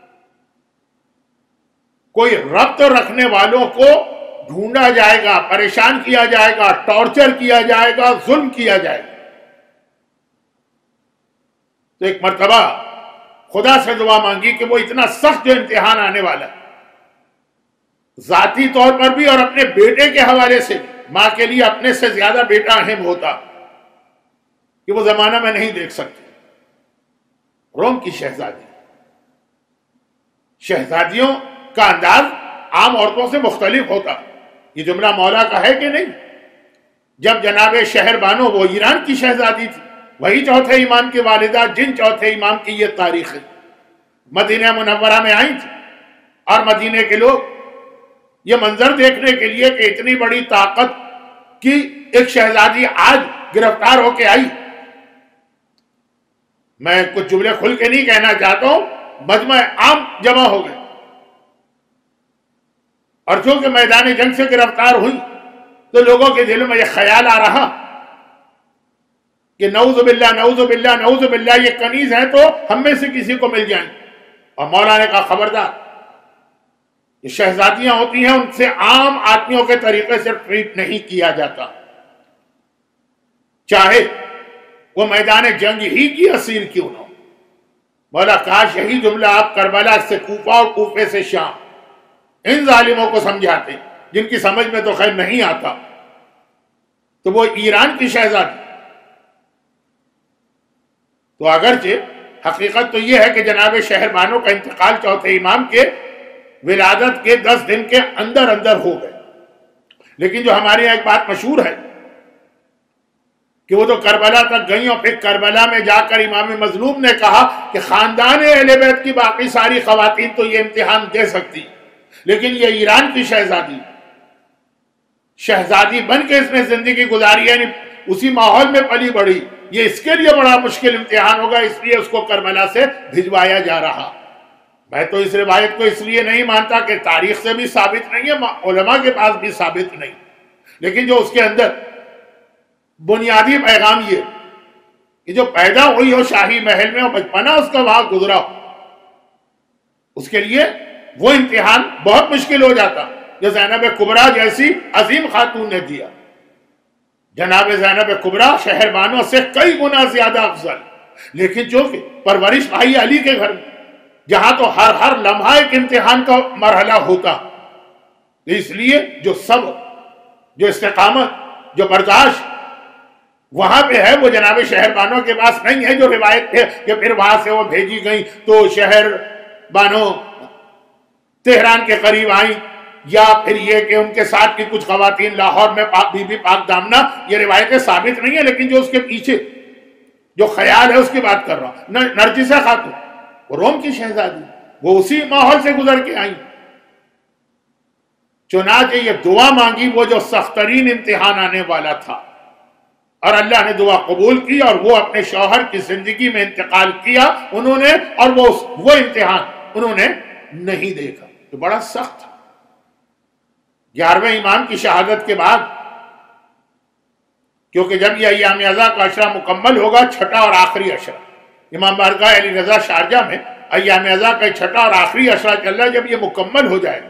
کوئی ربط رکھنے والوں کو ڈھونڈا جائے گا, پریشان کیا جائے گا, ٹارچر کیا جائے گا, ظلم کیا جائے گا, تو ایک مرتبہ خدا سے دعا مانگی کہ وہ اتنا سخت جو امتحان آنے والا ہے، ذاتی طور پر بھی اور اپنے بیٹے کے حوالے سے بھی، ماں کے لیے اپنے سے زیادہ بیٹا اہم ہوتا، کہ وہ زمانہ میں نہیں دیکھ سکتی۔ روم کی شہزادی، شہزادیوں کا انداز عام عورتوں سے مختلف ہوتا، یہ جملہ مولا کا ہے کہ نہیں؟ جب جناب شہر بانو، وہ ایران کی شہزادی تھی، وہی چوتھے امام کی والدہ جن چوتھے امام کی یہ تاریخ ہے، مدینہ منورہ میں آئی تھی، اور مدینے کے لوگ یہ منظر دیکھنے کے لیے کہ اتنی بڑی طاقت کی ایک شہزادی آج گرفتار ہو کے آئی۔ میں کچھ جملے کھل کے نہیں کہنا چاہتا ہوں، مجمع عام جمع ہو گئے، اور چونکہ میدان جنگ سے گرفتار ہوئی تو لوگوں کے دل میں یہ خیال آ رہا کہ نعوذ باللہ نعوذ باللہ نعوذ باللہ یہ کنیز ہیں تو ہم میں سے کسی کو مل جائیں۔ اور مولا نے کہا خبردار، یہ شہزادیاں ہوتی ہیں، ان سے عام آدمیوں کے طریقے سے ٹریٹ نہیں کیا جاتا، چاہے وہ میدان جنگ ہی کی اسیر کیوں نہ ہو۔ مولا کاش یہی جملہ آپ کربلا سے کوفہ اور کوفے سے شام ان ظالموں کو سمجھاتے، جن کی سمجھ میں تو خیر نہیں آتا۔ تو وہ ایران کی شہزادی، تو اگرچہ حقیقت تو یہ ہے کہ جناب شہر بانو کا انتقال چوتھے امام کے ولادت کے دس دن کے اندر اندر ہو گئے، لیکن جو ہمارے یہاں ایک بات مشہور ہے کہ وہ تو کربلا تک گئیں، اور پھر کربلا میں جا کر امام مظلوم نے کہا کہ خاندان اہل بیت کی باقی ساری خواتین تو یہ امتحان دے سکتی، لیکن یہ ایران کی شہزادی شہزادی بن کے اس نے زندگی گزاری، یعنی اسی ماحول میں پلی بڑھی، یہ اس کے لیے بڑا مشکل امتحان ہوگا، اس لیے اس کو کربلا سے بھجوایا جا رہا۔ میں تو اس روایت کو اس لیے نہیں مانتا کہ تاریخ سے بھی ثابت نہیں ہے، علماء کے پاس بھی ثابت نہیں، لیکن جو اس کے اندر بنیادی پیغام یہ کہ جو پیدا ہوئی ہو شاہی محل میں اور بچپنا اس کا وہاں گزرا ہو، اس کے لیے وہ امتحان بہت مشکل ہو جاتا جو زینب کبریٰ جیسی عظیم خاتون نے دیا۔ جناب زینب کبریٰ شہر بانو سے کئی گنا زیادہ افضل، لیکن چونکہ پرورش بھائی علی کے گھر میں، جہاں تو ہر ہر لمحہ ایک امتحان کا مرحلہ ہوتا، اس لیے جو صبر، جو استقامت، جو برداشت وہاں پہ ہے وہ جناب شہر بانو کے پاس نہیں ہے۔ جو روایت ہے کہ پھر وہاں سے وہ بھیجی گئیں تو شہر بانو تہران کے قریب آئیں، یا پھر یہ کہ ان کے ساتھ کی کچھ خواتین لاہور میں بی بی پاک دامنا، یہ روایتیں ثابت نہیں ہیں، لیکن جو اس کے پیچھے جو خیال ہے اس کی بات کر رہا ہوں۔ نرجسہ خاتون وہ روم کی شہزادی، وہ اسی ماحول سے گزر کے آئیں، چنانچہ یہ دعا مانگی وہ جو سخت ترین امتحان آنے والا تھا، اور اللہ نے دعا قبول کی، اور وہ اپنے شوہر کی زندگی میں انتقال کیا انہوں نے، اور وہ وہ امتحان انہوں نے نہیں دیکھا جو بڑا سخت تھا۔ گیارہویں امام کی شہادت کے بعد، کیونکہ جب یہ ایام ازا کا عشرہ مکمل ہوگا، چھٹا اور آخری عشرہ، امام بارگاہ علی رضا شارجہ میں ایام ازا کا چھٹا اور آخری عشرہ چل رہا ہے، جب یہ مکمل ہو جائے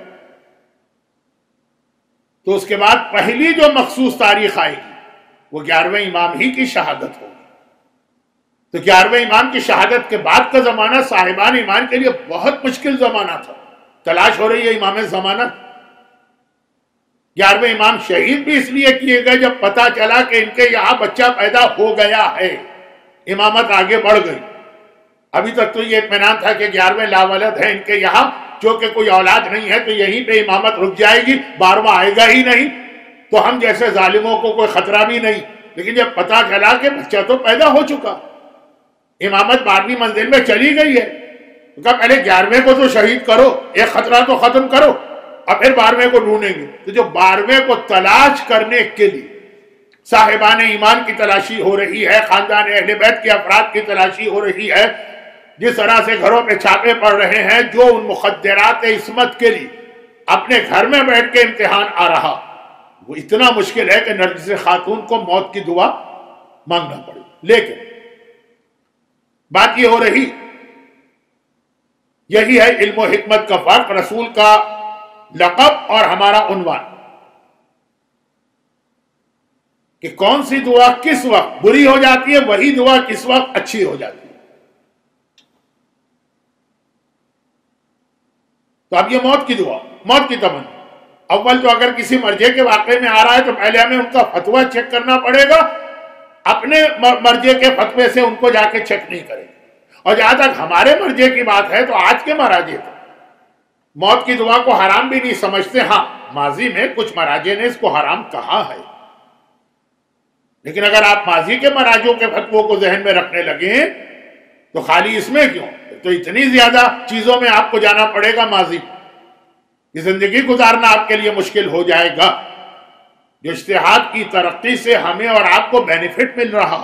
تو اس کے بعد پہلی جو مخصوص تاریخ آئے گی وہ گیارہویں امام ہی کی شہادت ہوگی۔ تو گیارہویں امام کی شہادت کے بعد کا زمانہ صاحبان ایمان کے لیے بہت مشکل زمانہ تھا، تلاش ہو رہی ہے امام زمانہ۔ گیارہویں امام شہید بھی اس لیے کیے گئے جب پتا چلا کہ ان کے یہاں بچہ پیدا ہو گیا ہے، امامت آگے بڑھ گئی۔ ابھی تک تو یہ اطمینان تھا کہ گیارہویں لاولد ہے ان کے یہاں، جو کہ کوئی اولاد نہیں ہے تو یہیں پہ امامت رک جائے گی، بارہواں آئے گا ہی نہیں، تو ہم جیسے ظالموں کو کوئی خطرہ بھی نہیں۔ لیکن جب پتا چلا کہ بچہ تو پیدا ہو چکا، امامت بارہویں منزل میں چلی گئی ہے، تو کہا پہلے گیارہویں کو تو شہید کرو، ایک خطرہ تو ختم کرو، اور پھر بارہویں کو ڈھونڈیں گے۔ تو جو بارہویں کو تلاش کرنے کے لیے صاحبان ایمان کی تلاشی ہو رہی ہے، خاندان اہل بیت کے افراد کی تلاشی ہو رہی ہے، جس طرح سے گھروں پہ چھاپے پڑ رہے ہیں، جو ان مخدرات عصمت کے لیے اپنے گھر میں بیٹھ کے امتحان آ رہا، وہ اتنا مشکل ہے کہ نرجس خاتون کو موت کی دعا مانگنا پڑی۔ لیکن بات یہ ہو رہی، یہی ہے علم و حکمت کا فرق، رسول کا لقب اور ہمارا عنوان، کہ کون سی دعا کس وقت بری ہو جاتی ہے، وہی دعا کس وقت اچھی ہو جاتی ہے۔ تو اب یہ موت کی دعا، موت کی تمنا، اول تو اگر کسی مرجے کے واقعے میں آ رہا ہے تو پہلے ہمیں ان کا فتویٰ چیک کرنا پڑے گا، اپنے مرجے کے فتوے سے ان کو جا کے چیک نہیں کرے گا۔ اور جہاں تک ہمارے مرجے کی بات ہے تو آج کے مراجع تو موت کی دعا کو حرام بھی نہیں سمجھتے، ہاں ماضی میں کچھ مراجع نے اس کو حرام کہا ہے، لیکن اگر آپ ماضی کے مراجعوں کے فتووں کو ذہن میں رکھنے لگے ہیں تو خالی اس میں کیوں، تو اتنی زیادہ چیزوں میں آپ کو جانا پڑے گا ماضی کی زندگی گزارنا آپ کے لیے مشکل ہو جائے گا۔ جو اجتہاد کی ترقی سے ہمیں اور آپ کو بینیفٹ مل رہا،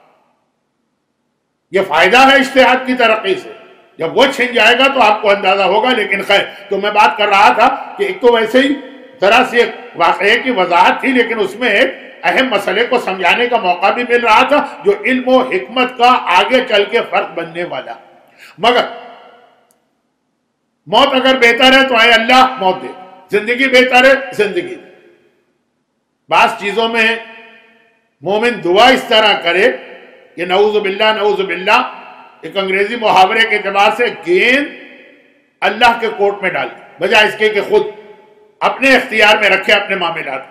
یہ فائدہ ہے اجتہاد کی ترقی سے، جب وہ چھن جائے گا تو آپ کو اندازہ ہوگا۔ لیکن خیر، تو میں بات کر رہا تھا کہ ایک تو ویسے ہی ذرا سی ایک واقعے کی وضاحت تھی، لیکن اس میں ایک اہم مسئلے کو سمجھانے کا موقع بھی مل رہا تھا جو علم و حکمت کا آگے چل کے فرق بننے والا۔ مگر موت اگر بہتر ہے تو اے اللہ موت دے، زندگی بہتر ہے زندگی دے۔ بعض چیزوں میں مومن دعا اس طرح کرے کہ نعوذ باللہ نعوذ باللہ، ایک انگریزی محاورے کے اعتبار سے گیند اللہ کے کورٹ میں ڈال دے، بجائے اس کے کہ خود اپنے اختیار میں رکھے اپنے معاملات۔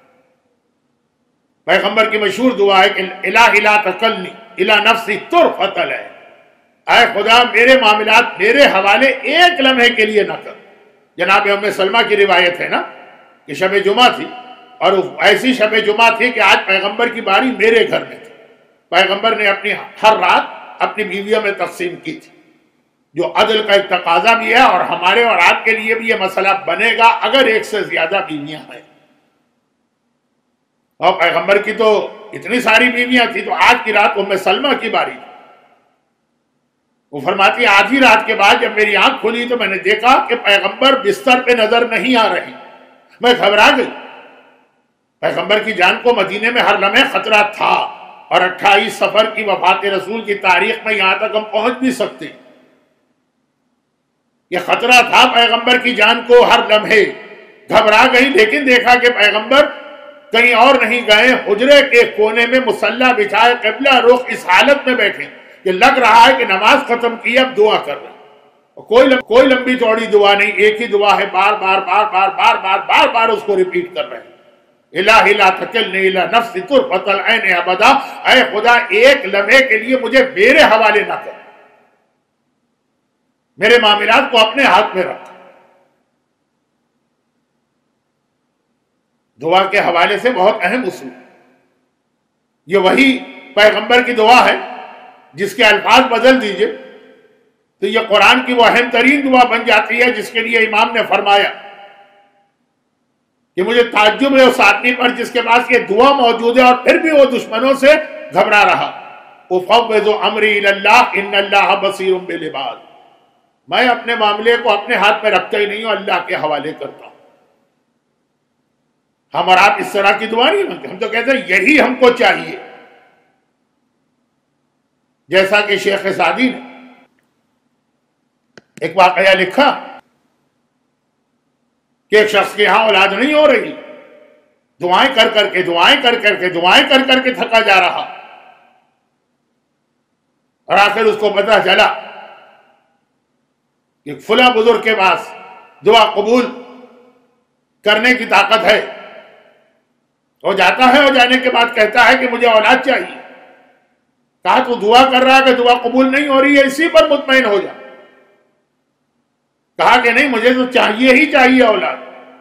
پیغمبر کی مشہور دعا ہے کہ الہ لا تکلنی الی نفسی طرفۃ العین، اے خدا میرے معاملات میرے حوالے ایک لمحے کے لیے نہ کر۔ جناب ام سلمہ کی روایت ہے نا کہ شب جمعہ تھی، اور ایسی شب جمعہ تھی کہ آج پیغمبر کی باری میرے گھر میں تھی، پیغمبر نے اپنی ہر رات اپنی بیویوں میں تقسیم کی تھی، جو عدل کا ایک تقاضا بھی ہے، اور ہمارے اور آپ کے لیے بھی یہ مسئلہ بنے گا اگر ایک سے زیادہ بیویاں ہیں۔ اور پیغمبر کی تو اتنی ساری بیویاں تھی، تو آج کی رات ام سلمہ کی باری تھی۔ وہ فرماتی آدھی رات کے بعد جب میری آنکھ کھلی تو میں نے دیکھا کہ پیغمبر بستر پہ نظر نہیں آ رہے، میں گھبرا گئی۔ پیغمبر کی جان کو مدینے میں ہر لمحے خطرہ تھا، اور اٹھائیس سفر کی وفات رسول کی تاریخ میں یہاں تک ہم پہنچ بھی سکتے، یہ خطرہ تھا پیغمبر کی جان کو ہر لمحے۔ گھبرا گئی، لیکن دیکھا کہ پیغمبر کہیں اور نہیں گئے، حجرے کے کونے میں مصلی بچھائے قبلہ رخ اس حالت میں بیٹھے کہ لگ رہا ہے کہ نماز ختم کی اب دعا کر رہے ہیں۔ کوئی کوئی لمبی چوڑی دعا نہیں، ایک ہی دعا ہے، بار بار بار بار بار بار بار بار اس کو ریپیٹ کر رہے ہیں۔ الہ لا تکلنی الی نفسی طرفۃ العین ابدا، اے خدا ایک لمحے کے لیے مجھے میرے حوالے نہ کر، میرے معاملات کو اپنے ہاتھ میں رکھ۔ دعا کے حوالے سے بہت اہم اصول، یہ وہی پیغمبر کی دعا ہے جس کے الفاظ بدل دیجئے تو یہ قرآن کی وہ اہم ترین دعا بن جاتی ہے جس کے لیے امام نے فرمایا کہ مجھے تعجب ہے اس آدمی پر جس کے پاس یہ دعا موجود ہے اور پھر بھی وہ دشمنوں سے گھبرا رہا۔ اُفَوِّضُ أَمْرِي إِلَى اللَّهِ إِنَّ اللَّهَ بَصِيرٌ بِالْعِبَادِ، میں اپنے معاملے کو اپنے ہاتھ میں رکھتا ہی نہیں ہوں، اللہ کے حوالے کرتا ہوں۔ ہم اور آپ اس طرح کی دعا نہیں مانگتے، ہم تو کہتے ہیں یہی ہم کو چاہیے، جیسا کہ شیخ سعدی نے ایک واقعہ لکھا کہ ایک شخص کے ہاں اولاد نہیں ہو رہی، دعائیں کر کر کے دعائیں کر کر کے دعائیں کر کر کے تھکا جا رہا، اور آخر اس کو پتہ چلا کہ فلاں بزرگ کے پاس دعا قبول کرنے کی طاقت ہے۔ وہ جاتا ہے اور جانے کے بعد کہتا ہے کہ مجھے اولاد چاہیے۔ کہا تو دعا کر رہا ہے کہ دعا قبول نہیں ہو رہی ہے، اسی پر مطمئن ہو جا۔ کہا کہ نہیں مجھے تو چاہیے ہی چاہیے اولاد۔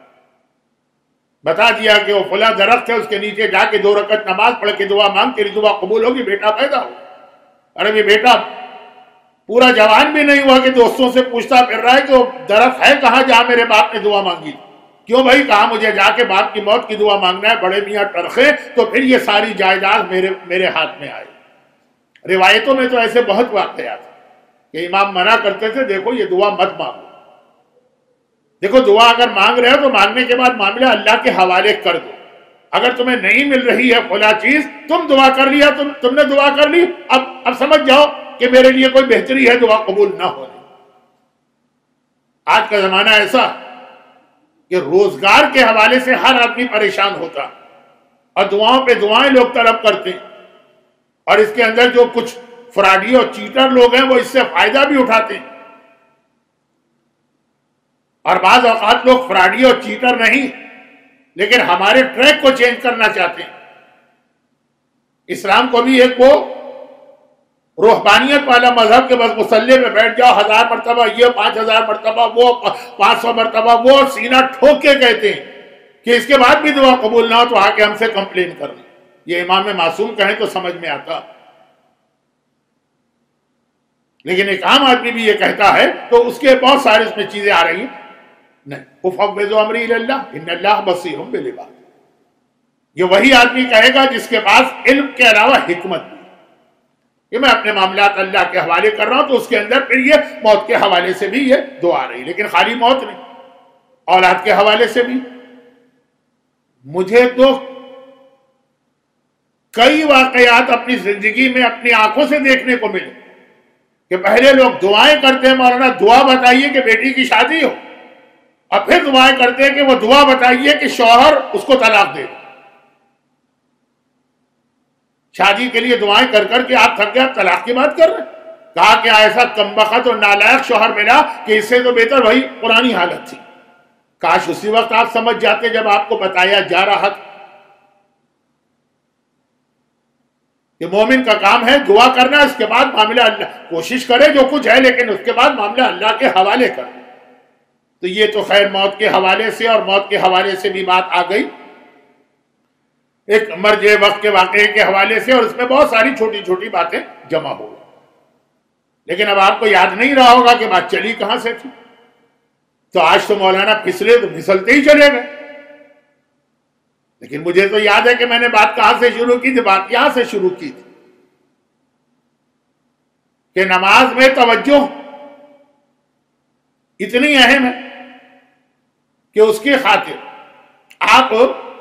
بتا دیا کہ وہ فلاں درخت ہے، اس کے نیچے جا کے دو رکعت نماز پڑھ کے دعا مانگ، تیری دعا قبول ہوگی، بیٹا پیدا ہو۔ ارے یہ بیٹا پورا جوان بھی نہیں ہوا کہ دوستوں سے پوچھتا پھر رہا ہے کہ وہ درخت ہے کہاں جہاں میرے باپ نے دعا مانگی؟ کیوں بھائی؟ کہا مجھے جا کے باپ کی موت کی دعا مانگنا ہے، بڑے میاں ٹرخے تو پھر یہ ساری جائیداد میرے میرے ہاتھ میں آئے۔ روایتوں میں تو ایسے بہت واقعات ہیں کہ امام منع کرتے تھے، دیکھو یہ دعا مت مانگو، دیکھو دعا اگر مانگ رہے ہو تو مانگنے کے بعد معاملہ اللہ کے حوالے کر دو۔ اگر تمہیں نہیں مل رہی ہے فلاں چیز، تم دعا کر لیا، تم تم نے دعا کر لی، اب اب سمجھ جاؤ کہ میرے لیے کوئی بہتری ہے دعا قبول نہ ہو۔ آج کا زمانہ ایسا کہ روزگار کے حوالے سے ہر آدمی پریشان ہوتا اور دعاؤں پہ دعائیں لوگ طلب کرتے ہیں، اور اس کے اندر جو کچھ فراڈی اور چیٹر لوگ ہیں وہ اس سے فائدہ بھی اٹھاتے ہیں۔ اور بعض اوقات لوگ فراڈی اور چیٹر نہیں، لیکن ہمارے ٹریک کو چینج کرنا چاہتے ہیں۔ اسلام کو بھی ایک وہ روحانیت والا مذہب کے بس مسلح پہ بیٹھ جاؤ، ہزار مرتبہ یہ، پانچ ہزار مرتبہ وہ، پانچ سو مرتبہ وہ، سینہ ٹھوک کے کہتے ہیں کہ اس کے بعد بھی دعا قبول نہ ہو تو آ کے ہم سے کمپلین کر لیں۔ یہ امام معصوم کہیں تو سمجھ میں آتا، لیکن ایک عام آدمی بھی یہ کہتا ہے تو اس کے بہت سارے اس میں چیزیں آ رہی ہیں۔ نہیں، افوض امری الی اللہ ان اللہ بصیر بالعباد، یہ وہی آدمی کہے گا جس کے پاس علم کے علاوہ حکمت بھی، کہ میں اپنے معاملات اللہ کے حوالے کر رہا ہوں، تو اس کے اندر پھر یہ موت کے حوالے سے بھی یہ دعا رہی، لیکن خالی موت نہیں، اولاد کے حوالے سے بھی۔ مجھے تو کئی واقعات اپنی زندگی میں اپنی آنکھوں سے دیکھنے کو ملے کہ پہلے لوگ دعائیں کرتے ہیں، مولانا دعا بتائیے کہ بیٹی کی شادی ہو، اور پھر دعائیں کرتے ہیں کہ وہ دعا بتائیے کہ شوہر اس کو طلاق دے۔ شادی کے لیے دعائیں کر کر کے آپ تھک گئے، آپ طلاق کی بات کر رہے ہیں۔ کہا کہ ایسا کمبخت اور نالائق شوہر ملا کہ اس سے تو بہتر وہی پرانی حالت تھی۔ کاش اسی وقت آپ سمجھ جاتے جب آپ کو بتایا جا رہا تھا کہ مومن کا کام ہے دعا کرنا، اس کے بعد معاملہ اللہ، کوشش کرے جو کچھ ہے، لیکن اس کے بعد معاملہ اللہ کے حوالے کرنا۔ تو یہ تو خیر موت کے حوالے سے اور موت کے حوالے سے بھی بات آ گئی، ایک مرج وقت کے واقعے کے حوالے سے، اور اس میں بہت ساری چھوٹی چھوٹی باتیں جمع ہو گئی، لیکن اب آپ کو یاد نہیں رہا ہوگا کہ بات چلی کہاں سے تھی۔ تو آج تو مولانا پھسلے تو پھسلتے ہی چلے گئے، لیکن مجھے تو یاد ہے کہ میں نے بات کہاں سے شروع کی تھی، بات یہاں سے شروع کی تھی کہ نماز میں توجہ اتنی اہم ہے کہ اس کی خاطر آپ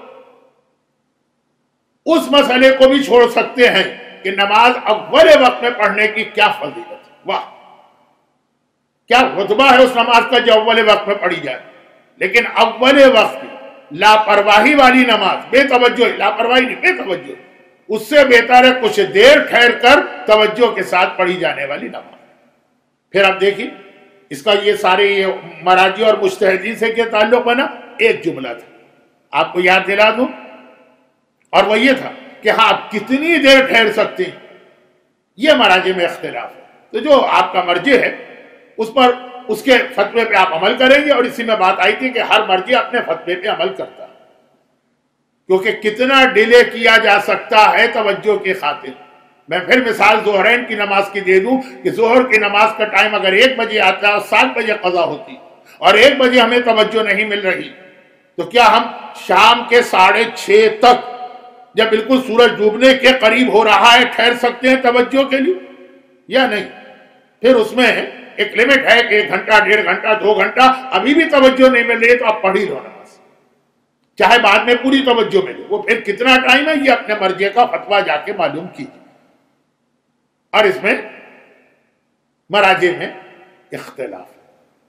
اس مسئلے کو بھی چھوڑ سکتے ہیں کہ نماز اول وقت میں پڑھنے کی کیا فضیلت ہے۔ واہ، کیا رتبہ ہے اس نماز کا جو اول وقت میں پڑھی جائے، لیکن اول وقت کی لاپرواہی والی نماز، بے توجہ، لاپرواہی نہیں، بے توجہ، اس سے بہتر ہے کچھ دیر ٹھہر کر توجہ کے ساتھ پڑھی جانے والی نماز۔ پھر آپ دیکھیے اس کا یہ سارے یہ مراجع اور مجتہدین سے کیا تعلق بنا، ایک جملہ تھا، آپ کو یاد دلا دوں، اور وہ یہ تھا کہ ہاں آپ کتنی دیر ٹھہر سکتے ہیں، یہ مراجع میں اختلاف ہے۔ تو جو آپ کا مرجع ہے اس پر، اس کے فتوے پہ آپ عمل کریں گے، اور اسی میں بات آئی تھی کہ ہر مرجع اپنے فتوے پہ عمل کرتا ہے، کیونکہ کتنا ڈیلے کیا جا سکتا ہے توجہ کی خاطر۔ میں پھر مثال ظہرین کی نماز کی دے دوں کہ ظہر کی نماز کا ٹائم اگر ایک بجے آتا ہے اور سات بجے قضا ہوتی، اور ایک بجے ہمیں توجہ نہیں مل رہی، تو کیا ہم شام کے ساڑھے چھ تک جب بالکل سورج ڈوبنے کے قریب ہو رہا ہے ٹھہر سکتے ہیں توجہ کے لیے یا نہیں؟ پھر اس میں ایک لمٹ ہے کہ ایک گھنٹہ، ڈیڑھ گھنٹہ، دو گھنٹہ، ابھی بھی توجہ نہیں مل رہی ہے تو آپ پڑھ ہی رہو نماز، چاہے بعد میں پوری توجہ ملے، وہ پھر کتنا ٹائم ہے یہ اپنے مرجع کا فتویٰ جا کے معلوم کیجیے۔ اور اس میں مراجع میں اختلاف ہے،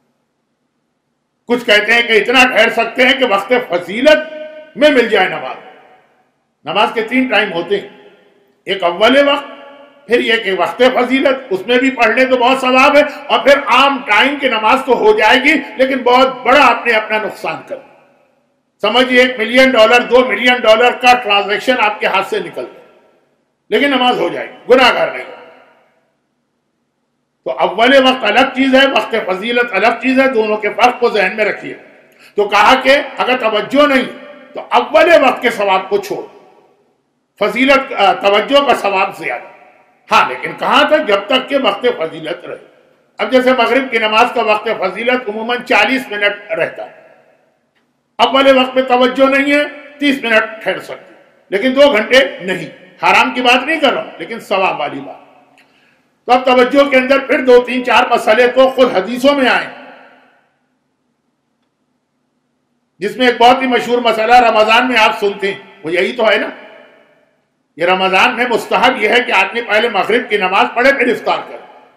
کچھ کہتے ہیں کہ اتنا ٹھہر سکتے ہیں کہ وقت فضیلت میں مل جائے نماز۔ نماز کے تین ٹائم ہوتے ہیں، ایک اول وقت، پھر یہ کہ وقت فضیلت، اس میں بھی پڑھنے تو بہت ثواب ہے، اور پھر عام ٹائم کی نماز تو ہو جائے گی لیکن بہت بڑا آپ نے اپنا نقصان کر، سمجھئے ایک ملین ڈالر، دو ملین ڈالر کا ٹرانزیکشن آپ کے ہاتھ سے نکل گیا، لیکن نماز ہو جائے گی، گناہ گار نہیں۔ تو اول وقت الگ چیز ہے، وقت فضیلت الگ چیز ہے، دونوں کے فرق کو ذہن میں رکھیے۔ تو کہا کہ اگر توجہ نہیں تو اول وقت کے ثواب کو چھوڑ، فضیلت توجہ کا ثواب زیادہ، ہاں لیکن کہاں تک؟ جب تک کہ وقت فضیلت رہے۔ اب جیسے مغرب کی نماز کا وقت فضیلت عموماً چالیس منٹ رہتا ہے، اول وقت میں توجہ نہیں ہے، تیس منٹ ٹھہر سکتے، لیکن دو گھنٹے نہیں، حرام کی بات نہیں کر رہا ہوں لیکن ثواب والی بات۔ تو اب توجہ کے اندر پھر دو تین چار مسئلے تو خود حدیثوں میں آئے، جس میں ایک بہت ہی مشہور مسئلہ رمضان میں آپ سنتے ہیں، وہ یہی تو ہے نا، یہ رمضان میں مستحب یہ ہے کہ آدمی پہلے مغرب کی نماز پڑھے پھر افطار کرے،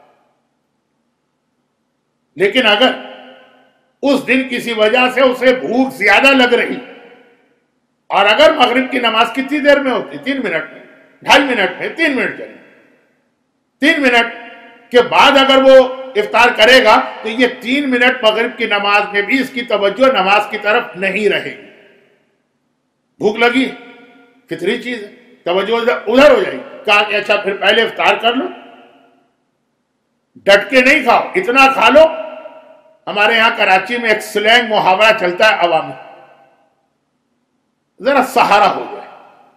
لیکن اگر اس دن کسی وجہ سے اسے بھوک زیادہ لگ رہی، اور اگر مغرب کی نماز کتنی دیر میں ہوتی؟ تین منٹ میں، ڈھائی منٹ میں، تین منٹ چلے، تین منٹ کے بعد اگر وہ افطار کرے گا تو یہ تین منٹ مغرب کی نماز میں بھی اس کی توجہ نماز کی طرف نہیں رہے گی. بھوک لگی فطری چیز ہے, توجہ ادھر ہو جائے گی. کہا کہ اچھا پھر پہلے افطار کر لو, ڈٹ کے نہیں کھاؤ, اتنا کھا لو. ہمارے یہاں کراچی میں ایک سلینگ محاورہ چلتا ہے عوام میں, ذرا سہارا ہو جائے,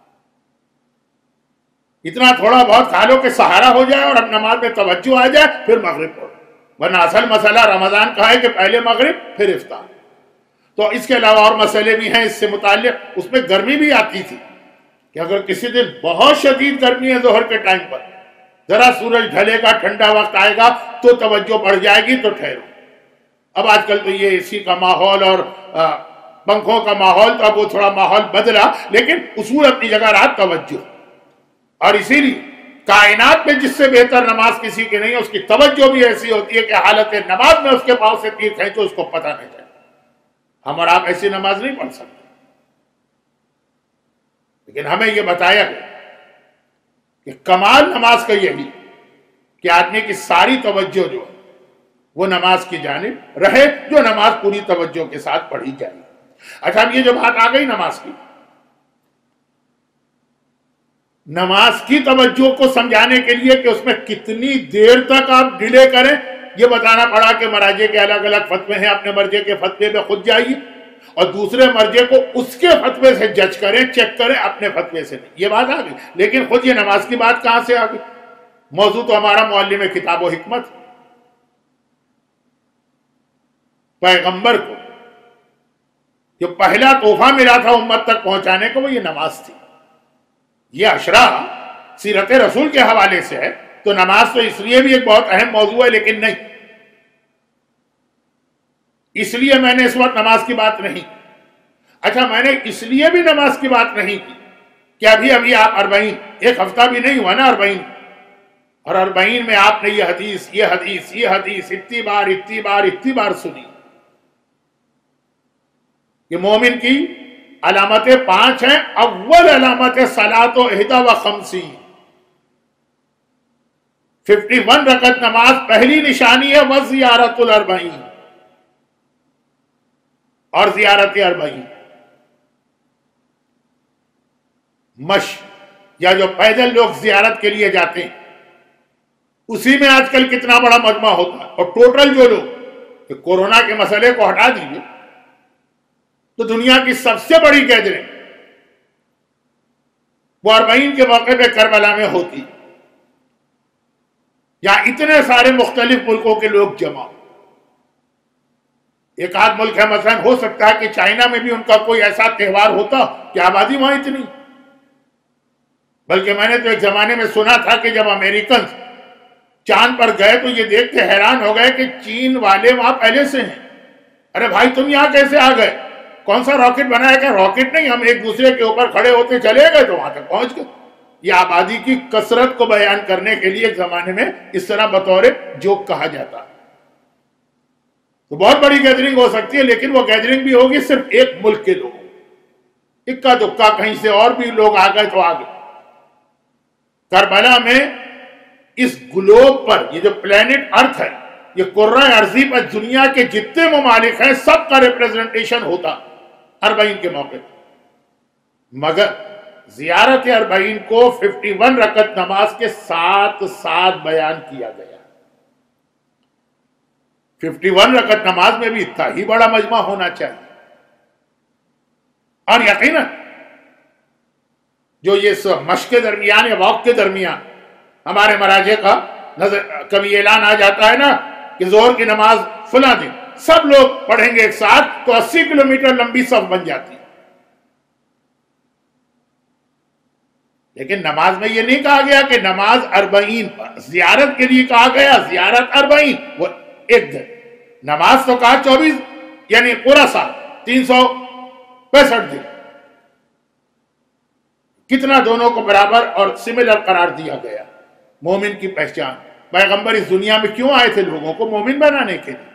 اتنا تھوڑا بہت کھا لو کہ سہارا ہو جائے اور اب نماز میں توجہ آ جائے, پھر مغرب پڑھو. ورنہ اصل مسئلہ رمضان کا ہے کہ پہلے مغرب پھر افطار. تو اس کے علاوہ اور مسئلے بھی ہیں اس سے متعلق. اس میں گرمی بھی آتی تھی کہ اگر کسی دن بہت شدید گرمی ہے ظہر کے ٹائم پر, ذرا سورج ڈھلے گا, ٹھنڈا وقت آئے گا تو توجہ بڑھ جائے گی تو ٹھہرو. اب آج کل تو یہ اے سی کا ماحول اور پنکھوں کا ماحول, تو اب وہ تھوڑا ماحول بدلا, لیکن اصول اپنی جگہ رات توجہ. اور اسی لیے کائنات میں جس سے بہتر نماز کسی کی نہیں ہے, اس کی توجہ بھی ایسی ہوتی ہے کہ حالت نماز میں اس کے پاؤں سے تیر کھینچو اس کو پتہ نہیں چلے. ہم اور آپ ایسی نماز نہیں پڑھ سکتے, لیکن ہمیں یہ بتایا گیا کہ کمال نماز کا یہی کہ آدمی کی ساری توجہ جو ہے وہ نماز کی جانب رہے, جو نماز پوری توجہ کے ساتھ پڑھی جائے. اچھا اب یہ جو بات آ گئی نماز کی, نماز کی توجہ کو سمجھانے کے لیے کہ اس میں کتنی دیر تک آپ ڈیلے کریں, یہ بتانا پڑا کہ مراجع کے الگ الگ فتوے ہیں, اپنے مرجع کے فتوے پہ خود جائیے اور دوسرے مرجع کو اس کے فتوے سے جج کریں, چیک کریں, اپنے فتوے سے نہیں. یہ بات آ گئی. لیکن خود یہ نماز کی بات کہاں سے آ گئی؟ موضوع تو ہمارا معلم کتاب و حکمت. پیغمبر کو جو پہلا تحفہ ملا تھا امت تک پہنچانے کو وہ یہ نماز تھی. یہ اشرا سیرت رسول کے حوالے سے ہے, تو نماز تو اس لیے بھی ایک بہت اہم موضوع ہے, لیکن نہیں اس لیے میں نے اس وقت نماز کی بات نہیں. اچھا میں نے اس لیے بھی نماز کی بات نہیں کی کہ ابھی ابھی آپ اربعین, ایک ہفتہ بھی نہیں ہوا نا اربعین, اور اربعین میں آپ نے یہ حدیث یہ حدیث یہ حدیث اتنی بار اتنی بار اتنی بار سنی. یہ مومن کی علامتیں پانچ ہیں. اول علامت صلاۃ و احدی و خمسین, ففٹی ون رکعت نماز پہلی نشانی ہے. و زیارت الاربعین, اور زیارت اربعین. مش یا جو پیدل لوگ زیارت کے لیے جاتے ہیں, اسی میں آج کل کتنا بڑا مجمع ہوتا ہے. اور ٹوٹل جو لوگ, کہ کورونا کے مسئلے کو ہٹا دیجیے تو دنیا کی سب سے بڑی گیدرنگ وہ اربعین کے موقع پہ کربلا میں ہوتی, یا اتنے سارے مختلف ملکوں کے لوگ جمع. ایک آدھ ملک ہے مثلا, ہو سکتا ہے کہ چائنا میں بھی ان کا کوئی ایسا تہوار ہوتا کہ آبادی وہاں اتنی. بلکہ میں نے تو ایک زمانے میں سنا تھا کہ جب امریکن چاند پر گئے تو یہ دیکھ کے حیران ہو گئے کہ چین والے وہاں پہلے سے ہیں. ارے بھائی تم یہاں کیسے آ گئے؟ کون سا راکٹ بنایا؟ کہ راکٹ نہیں, ہم ایک دوسرے کے اوپر کھڑے ہوتے چلے گئے تو وہاں تک پہنچ گئے. یہ آبادی کی کثرت کو بیان کرنے کے لیے ایک زمانے میں اس طرح بطور جوک کہا جاتا. تو بہت بڑی گیدرنگ ہو سکتی ہے, لیکن وہ گیدرنگ بھی ہوگی صرف ایک ملک کے لوگوں, اکا دکا کہیں سے اور بھی لوگ آ گئے تو آ گئے. کربلا میں اس گلوب پر, یہ جو پلانٹ ارتھ ہے, یہ کرۂ ارضی پر دنیا کے جتنے ممالک ہیں سب کا ریپریزنٹیشن ہوتا اربعین کے موقع پر. مگر زیارت اربعین کو ففٹی ون رکعت نماز کے ساتھ ساتھ بیان کیا گیا. ففٹی ون رکعت نماز میں بھی اتنا ہی بڑا مجمع ہونا چاہیے. اور یقیناً جو یہ مشق کے درمیان یا واک کے درمیان ہمارے مراجع کا نظر کبھی اعلان آ جاتا ہے نا کہ ظہر کی نماز فلاں دن سب لوگ پڑھیں گے ایک ساتھ, تو اسی کلومیٹر لمبی صف بن جاتی ہے. لیکن نماز میں یہ نہیں کہا گیا کہ نماز اربعین پر, زیارت کے لیے کہا گیا زیارت اربعین, وہ ایک دن. نماز تو کہا چوبیس, یعنی پورا سال تین سو پینسٹھ دن. کتنا دونوں کو برابر اور سملر قرار دیا گیا. مومن کی پہچان, پیغمبر اس دنیا میں کیوں آئے تھے؟ لوگوں کو مومن بنانے کے لیے.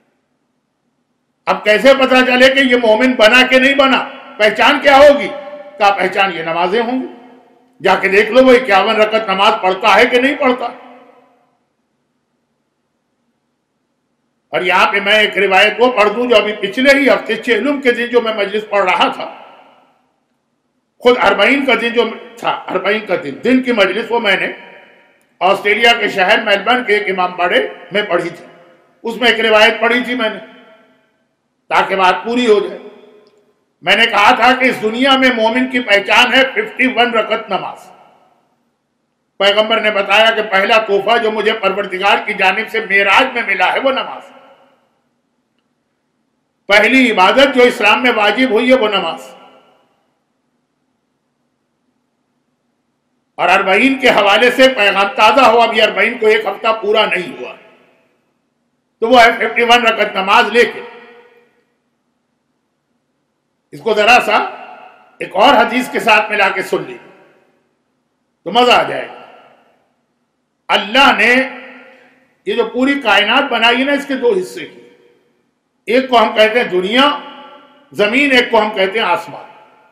اب کیسے پتا چلے کہ یہ مومن بنا کہ نہیں بنا؟ پہچان کیا ہوگی؟ کہا پہچان یہ نمازیں ہوں گی. جا کے دیکھ لو وہ اکیاون رکعت نماز پڑھتا ہے کہ نہیں پڑھتا. اور یہاں پہ میں ایک روایت وہ پڑھ دوں جو ابھی پچھلے ہی ہفتے چہلم کے دن جو میں مجلس پڑھ رہا تھا، خود اربعین کا دن جو تھا، اربعین کا دن دن کی مجلس، وہ میں نے آسٹریلیا کے شہر میلبرن کے ایک امام باڑے میں پڑھی تھی. اس میں ایک روایت پڑھی تھی میں نے تاکہ بات پوری ہو جائے. میں نے کہا تھا کہ اس دنیا میں مومن کی پہچان ہے ففٹی ون رکعت نماز. پیغمبر نے بتایا کہ پہلا تحفہ جو مجھے پروردگار کی جانب سے معراج میں ملا ہے وہ نماز. پہلی عبادت جو اسلام میں واجب ہوئی ہے وہ نماز. اور اربعین کے حوالے سے پیغام تازہ ہوا، ابھی اربعین کو ایک ہفتہ پورا نہیں ہوا، تو وہ ہے ففٹی ون رکعت نماز. لے کے اس کو ذرا سا ایک اور حدیث کے ساتھ ملا کے سن لی تو مزہ آ جائے گا. اللہ نے یہ جو پوری کائنات بنائی ہے نا، اس کے دو حصے کی، ایک کو ہم کہتے ہیں دنیا زمین، ایک کو ہم کہتے ہیں آسمان.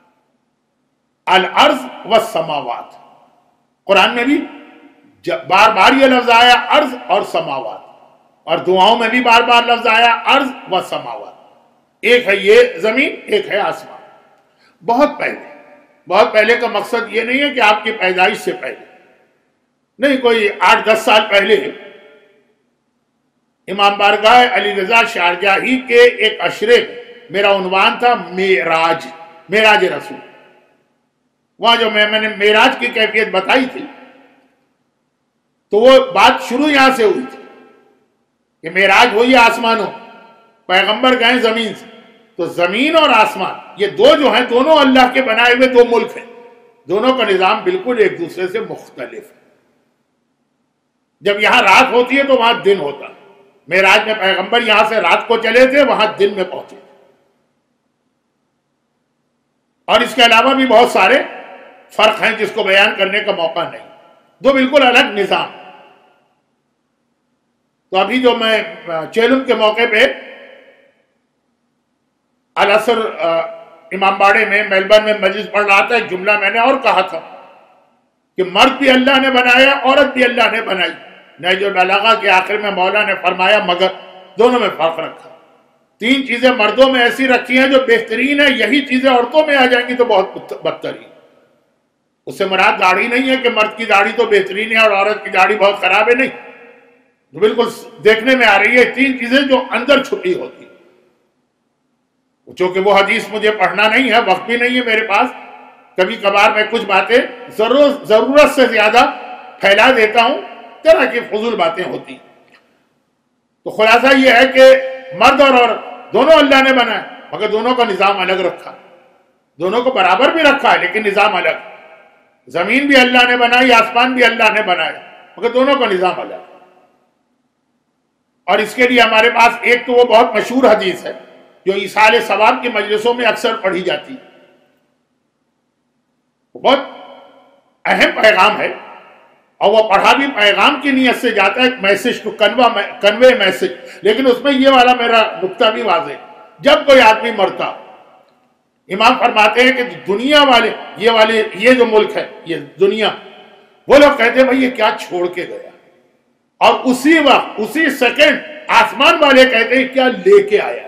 الارض والسماوات، قرآن میں بھی بار بار یہ لفظ آیا ارض اور سماوات، اور دعاؤں میں بھی بار بار لفظ آیا ارض و سماوات. ایک ہے یہ زمین، ایک ہے آسمان. بہت پہلے، بہت پہلے کا مقصد یہ نہیں ہے کہ آپ کی پیدائش سے پہلے نہیں، کوئی آٹھ دس سال پہلے امام بارگاہ علی رضا شارجاہی کے ایک عشرے میں میرا عنوان تھا معراج، معراج رسول. وہاں جو میں میں نے معراج کی کیفیت بتائی تھی تو وہ بات شروع یہاں سے ہوئی تھی کہ معراج ہوئی آسمانوں، پیغمبر گئے زمین سے. تو زمین اور آسمان یہ دو جو ہیں دونوں اللہ کے بنائے ہوئے دو ملک ہیں، دونوں کا نظام بالکل ایک دوسرے سے مختلف ہے. جب یہاں رات ہوتی ہے تو وہاں دن ہوتا ہے. معراج میں پیغمبر یہاں سے رات کو چلے تھے، وہاں دن میں پہنچے. اور اس کے علاوہ بھی بہت سارے فرق ہیں جس کو بیان کرنے کا موقع نہیں، دو بالکل الگ نظام. تو ابھی جو میں چیلم کے موقع پہ العصر امام باڑے میں میلبرن میں مجلس پڑھ رہا تھا، ایک جملہ میں نے اور کہا تھا کہ مرد بھی اللہ نے بنایا، عورت بھی اللہ نے بنائی. نہج البلاغہ کے آخر میں مولا نے فرمایا مگر، دونوں میں فرق رکھا. تین چیزیں مردوں میں ایسی رکھی ہیں جو بہترین ہیں، یہی چیزیں عورتوں میں آ جائیں گی تو بہت بدترین. اس سے مراد داڑھی نہیں ہے کہ مرد کی داڑھی تو بہترین ہے اور عورت کی داڑھی بہت خراب ہے، نہیں، جو بالکل دیکھنے میں آ رہی ہے. تین چیزیں جو اندر چھپی ہوتی، چونکہ وہ حدیث مجھے پڑھنا نہیں ہے، وقت بھی نہیں ہے میرے پاس. کبھی کبھار میں کچھ باتیں ضرورت سے زیادہ پھیلا دیتا ہوں، طرح کی فضول باتیں ہوتی. تو خلاصہ یہ ہے کہ مرد اور عورت دونوں اللہ نے بنائے، مگر دونوں کا نظام الگ رکھا. دونوں کو برابر بھی رکھا ہے لیکن نظام الگ. زمین بھی اللہ نے بنائی، آسمان بھی اللہ نے بنایا، مگر دونوں کا نظام الگ. اور اس کے لیے ہمارے پاس ایک تو وہ بہت مشہور حدیث ہے جو ایصال ثواب کی مجلسوں میں اکثر پڑھی جاتی، وہ بہت اہم پیغام ہے، اور وہ پڑھا بھی پیغام کی نیت سے جاتا ہے، ایک میسج ٹو کنوے میسج. لیکن اس میں یہ والا میرا نقطہ بھی واضح، جب کوئی آدمی مرتا، امام فرماتے ہیں کہ دنیا والے یہ والے یہ جو ملک ہے، یہ دنیا، وہ لوگ کہتے ہیں بھائی یہ کیا چھوڑ کے گیا، اور اسی وقت اسی سیکنڈ آسمان والے کہتے ہیں کیا لے کے آیا.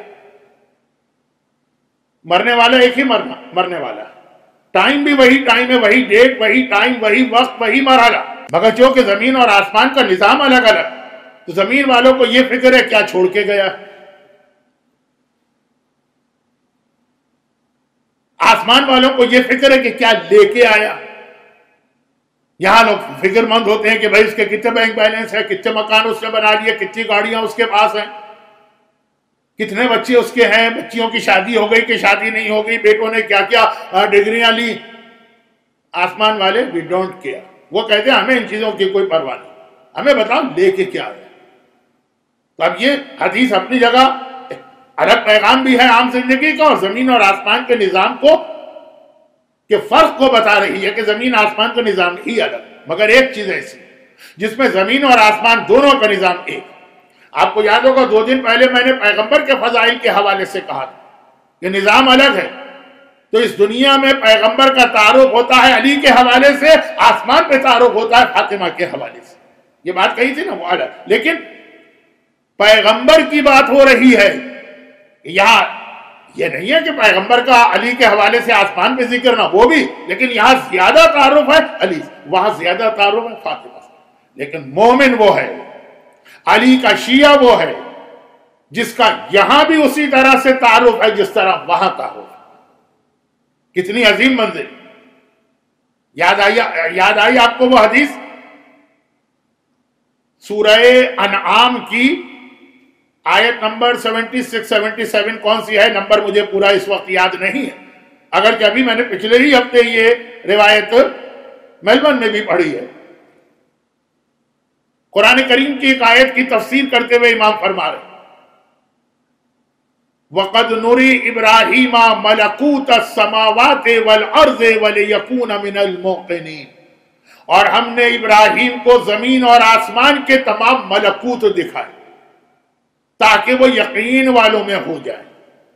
مرنے والا ایک ہی مرنا مرنے والا، ٹائم بھی وہی ٹائم ہے، وہی ڈیٹ، وہی ٹائم، وہی وقت، وہی مرحلہ، مگر چونکہ زمین اور آسمان کا نظام الگ الگ، تو زمین والوں کو یہ فکر ہے کیا چھوڑ کے گیا، آسمان والوں کو یہ فکر ہے کہ کیا لے کے آیا. یہاں لوگ فکر مند ہوتے ہیں کہ بھائی اس کے کتنے بینک بیلنس ہے، کتنے مکان اس نے بنا لیے، کتنی گاڑیاں اس کے پاس ہیں، کتنے بچے اس کے ہیں، بچیوں کی شادی ہو گئی کہ شادی نہیں ہو گئی، بیٹوں نے کیا کیا ڈگریاں لی. آسمان والے وی ڈونٹ کیئر، وہ کہتے ہیں ہمیں ان چیزوں کی کوئی پرواہ نہیں، ہمیں بتاؤ لے کے کیا آیا. تو اب یہ حدیث اپنی جگہ الگ پیغام بھی ہے عام زندگی کا، اور زمین اور آسمان کے نظام کو کہ فرق کو بتا رہی ہے کہ زمین آسمان کا نظام ہی الگ، مگر ایک چیز ایسی جس میں زمین اور آسمان دونوں کا نظام ایک. آپ کو یاد ہوگا دو دن پہلے میں نے پیغمبر کے فضائل کے حوالے سے کہا کہ نظام الگ ہے. تو اس دنیا میں پیغمبر کا تعارف ہوتا ہے علی کے حوالے سے، آسمان پہ تعارف ہوتا ہے فاطمہ کے حوالے سے. یہ بات کہی تھی نا وہ الگ، لیکن پیغمبر کی بات ہو رہی ہے. یہاں یہ نہیں ہے کہ پیغمبر کا علی کے حوالے سے آسمان پہ ذکر نہ، وہ بھی، لیکن یہاں زیادہ تعارف ہے علی، وہاں زیادہ تعارف ہے فاطمہ سے. لیکن مومن وہ ہے، علی کا شیعہ وہ ہے جس کا یہاں بھی اسی طرح سے تعارف ہے جس طرح وہاں تعارف ہے. کتنی عظیم منزل. یاد آئی یاد آئی آپ کو وہ حدیث سورہ انعام کی آیت نمبر سیونٹی سکس سیونٹی سیون کون سی ہے؟ نمبر مجھے پورا اس وقت یاد نہیں ہے، اگر کہ ابھی میں نے پچھلے ہی ہفتے یہ روایت میلبورن میں بھی پڑھی ہے. قرآن کریم کی ایک آیت کی تفسیر کرتے ہوئے امام فرما رہے وَقَدْ نُرِي إِبْرَاهِيمَ مَلَكُوتَ السَّمَاوَاتِ وَالْأَرْضِ وَلِيَكُونَ مِنَ الْمُوقِنِينَ، اور ہم نے ابراہیم کو زمین اور آسمان کے تمام ملکوت دکھائے تاکہ وہ یقین والوں میں ہو جائے.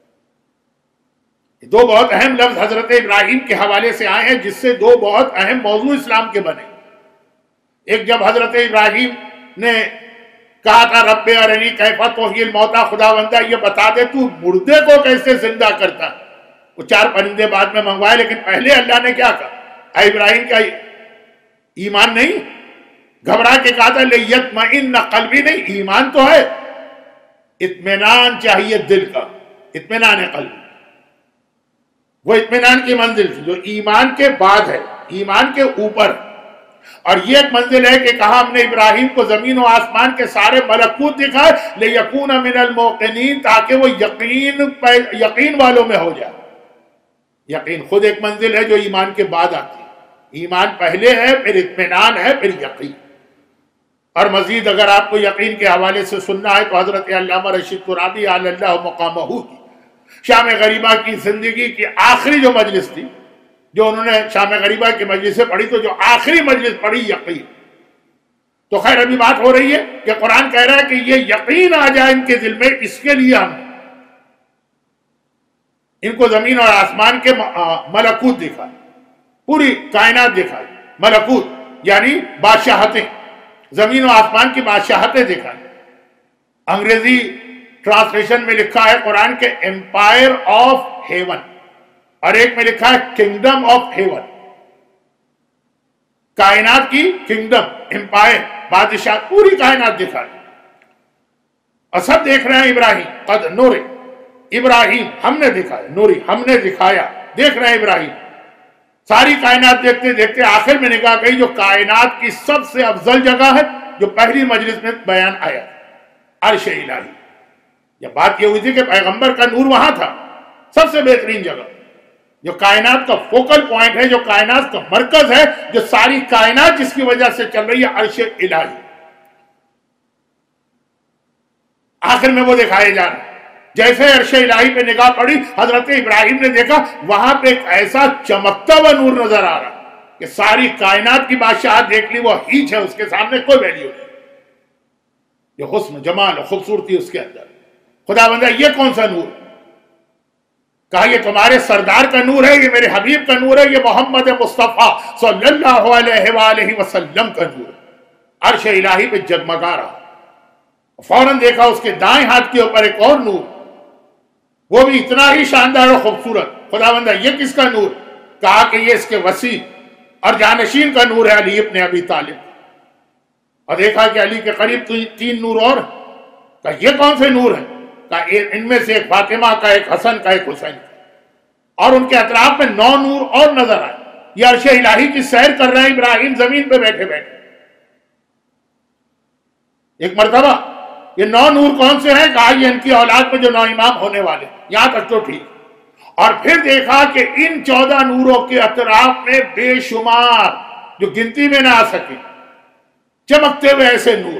دو بہت اہم لفظ حضرت ابراہیم کے حوالے سے آئے ہیں جس سے دو بہت اہم موضوع اسلام کے بنے. ایک جب حضرت ابراہیم نے کہا تھا رب ارنی کیف تحیی الموتیٰ، خدا بندہ یہ بتا دے تو مردے کو کیسے زندہ کرتا. وہ چار پرندے بعد میں منگوائے، لیکن پہلے اللہ نے کیا کہا؟ اے ابراہیم کا ایمان نہیں؟ گھبرا کے کہا تھا لیطمئن قلبی، نہیں ایمان تو ہے، اطمینان چاہیے دل کا، اطمینان قلب. وہ اطمینان کی منزل جو ایمان کے بعد ہے، ایمان کے اوپر. اور یہ ایک منزل ہے کہ کہا ہم نے ابراہیم کو زمین و آسمان کے سارے ملکوت دکھائے لیکون من الموقنین، تاکہ وہ یقین یقین والوں میں ہو جائے. یقین خود ایک منزل ہے جو ایمان کے بعد آتی ہے. ایمان پہلے ہے، پھر اطمینان ہے، پھر یقین. اور مزید اگر آپ کو یقین کے حوالے سے سننا ہے تو حضرت علامہ رشید ترابی علی اللہ مقامہ کی شام غریبہ کی زندگی کی آخری جو مجلس تھی، جو انہوں نے شام غریبہ کی مجلسیں پڑھی، تو جو آخری مجلس پڑھی یقین. تو خیر ابھی بات ہو رہی ہے کہ قرآن کہہ رہا ہے کہ یہ یقین آ جائے ان کے دل میں، اس کے لیے ہم ان کو زمین اور آسمان کے ملکوت دکھائے، پوری کائنات دکھائی. ملکوت یعنی بادشاہتیں، زمین و آسمان کی بادشاہتیں دکھائی. انگریزی ٹرانسلیشن میں لکھا ہے قرآن کے امپائر آف ہیون، اور ایک میں لکھا ہے کنگڈم آف ہیون. کائنات کی کنگڈم، امپائر، بادشاہ، پوری کائنات دکھائی. اور سب دیکھ رہے ہیں ابراہیم. قد نوری، ابراہیم ہم نے دکھایا، نوری ہم نے دکھایا، دیکھ رہے ہیں ابراہیم. ساری کائنات دیکھتے دیکھتے آخر میں نگاہ گئی جو کائنات کی سب سے افضل جگہ ہے، جو پہلی مجلس میں بیان آیا، عرش الہی. یہ بات یہ ہوئی تھی کہ پیغمبر کا نور وہاں تھا، سب سے بہترین جگہ، جو کائنات کا فوکل پوائنٹ ہے، جو کائنات کا مرکز ہے، جو ساری کائنات جس کی وجہ سے چل رہی ہے، عرش الہی. آخر میں وہ دکھائے جا رہے ہیں. جیسے عرش الہی پہ نگاہ پڑی، حضرت ابراہیم نے دیکھا وہاں پہ ایک ایسا چمکتا ہوا نور نظر آ رہا کہ ساری کائنات کی بادشاہت دیکھ لی، وہ ہیچ ہے، اس کے سامنے کوئی ویلیو نہیں. جو حسن، جمال اور خوبصورتی اس کے اندر. خدا بندہ یہ کون سا نور؟ کہا یہ تمہارے سردار کا نور ہے، یہ میرے حبیب کا نور ہے، یہ محمد مصطفیٰ صلی اللہ علیہ وآلہ وسلم کا نور ہے. عرش الہی پہ جگمگا رہا. فوراً دیکھا اس کے دائیں ہاتھ کے اوپر ایک اور نور، وہ بھی اتنا ہی شاندار اور خوبصورت. خدا بندہ یہ کس کا نور؟ کہا کہ یہ اس کے وسیع اور جانشین کا نور ہے، علی ابن ابی طالب. اور دیکھا کہ علی کے قریب تین نور اور. کہا یہ کون سے نور ہیں؟ کہا ان میں سے ایک فاطمہ کا، ایک حسن کا، ایک حسین کا. اور ان کے اطراف میں نو نور اور نظر آئے. یہ عرش الہی کی سیر کر رہے ہیں ابراہیم زمین پہ بیٹھے بیٹھے. ایک مرتبہ یہ نو نور کون سے ہیں؟ کہا یہ ان کی اولاد میں جو نو امام ہونے والے. یہاں تک تو ٹھیک. اور پھر دیکھا کہ ان چودہ نوروں کے اطراف میں بے شمار، جو گنتی میں نہ آ سکے، چمکتے ہوئے ایسے نور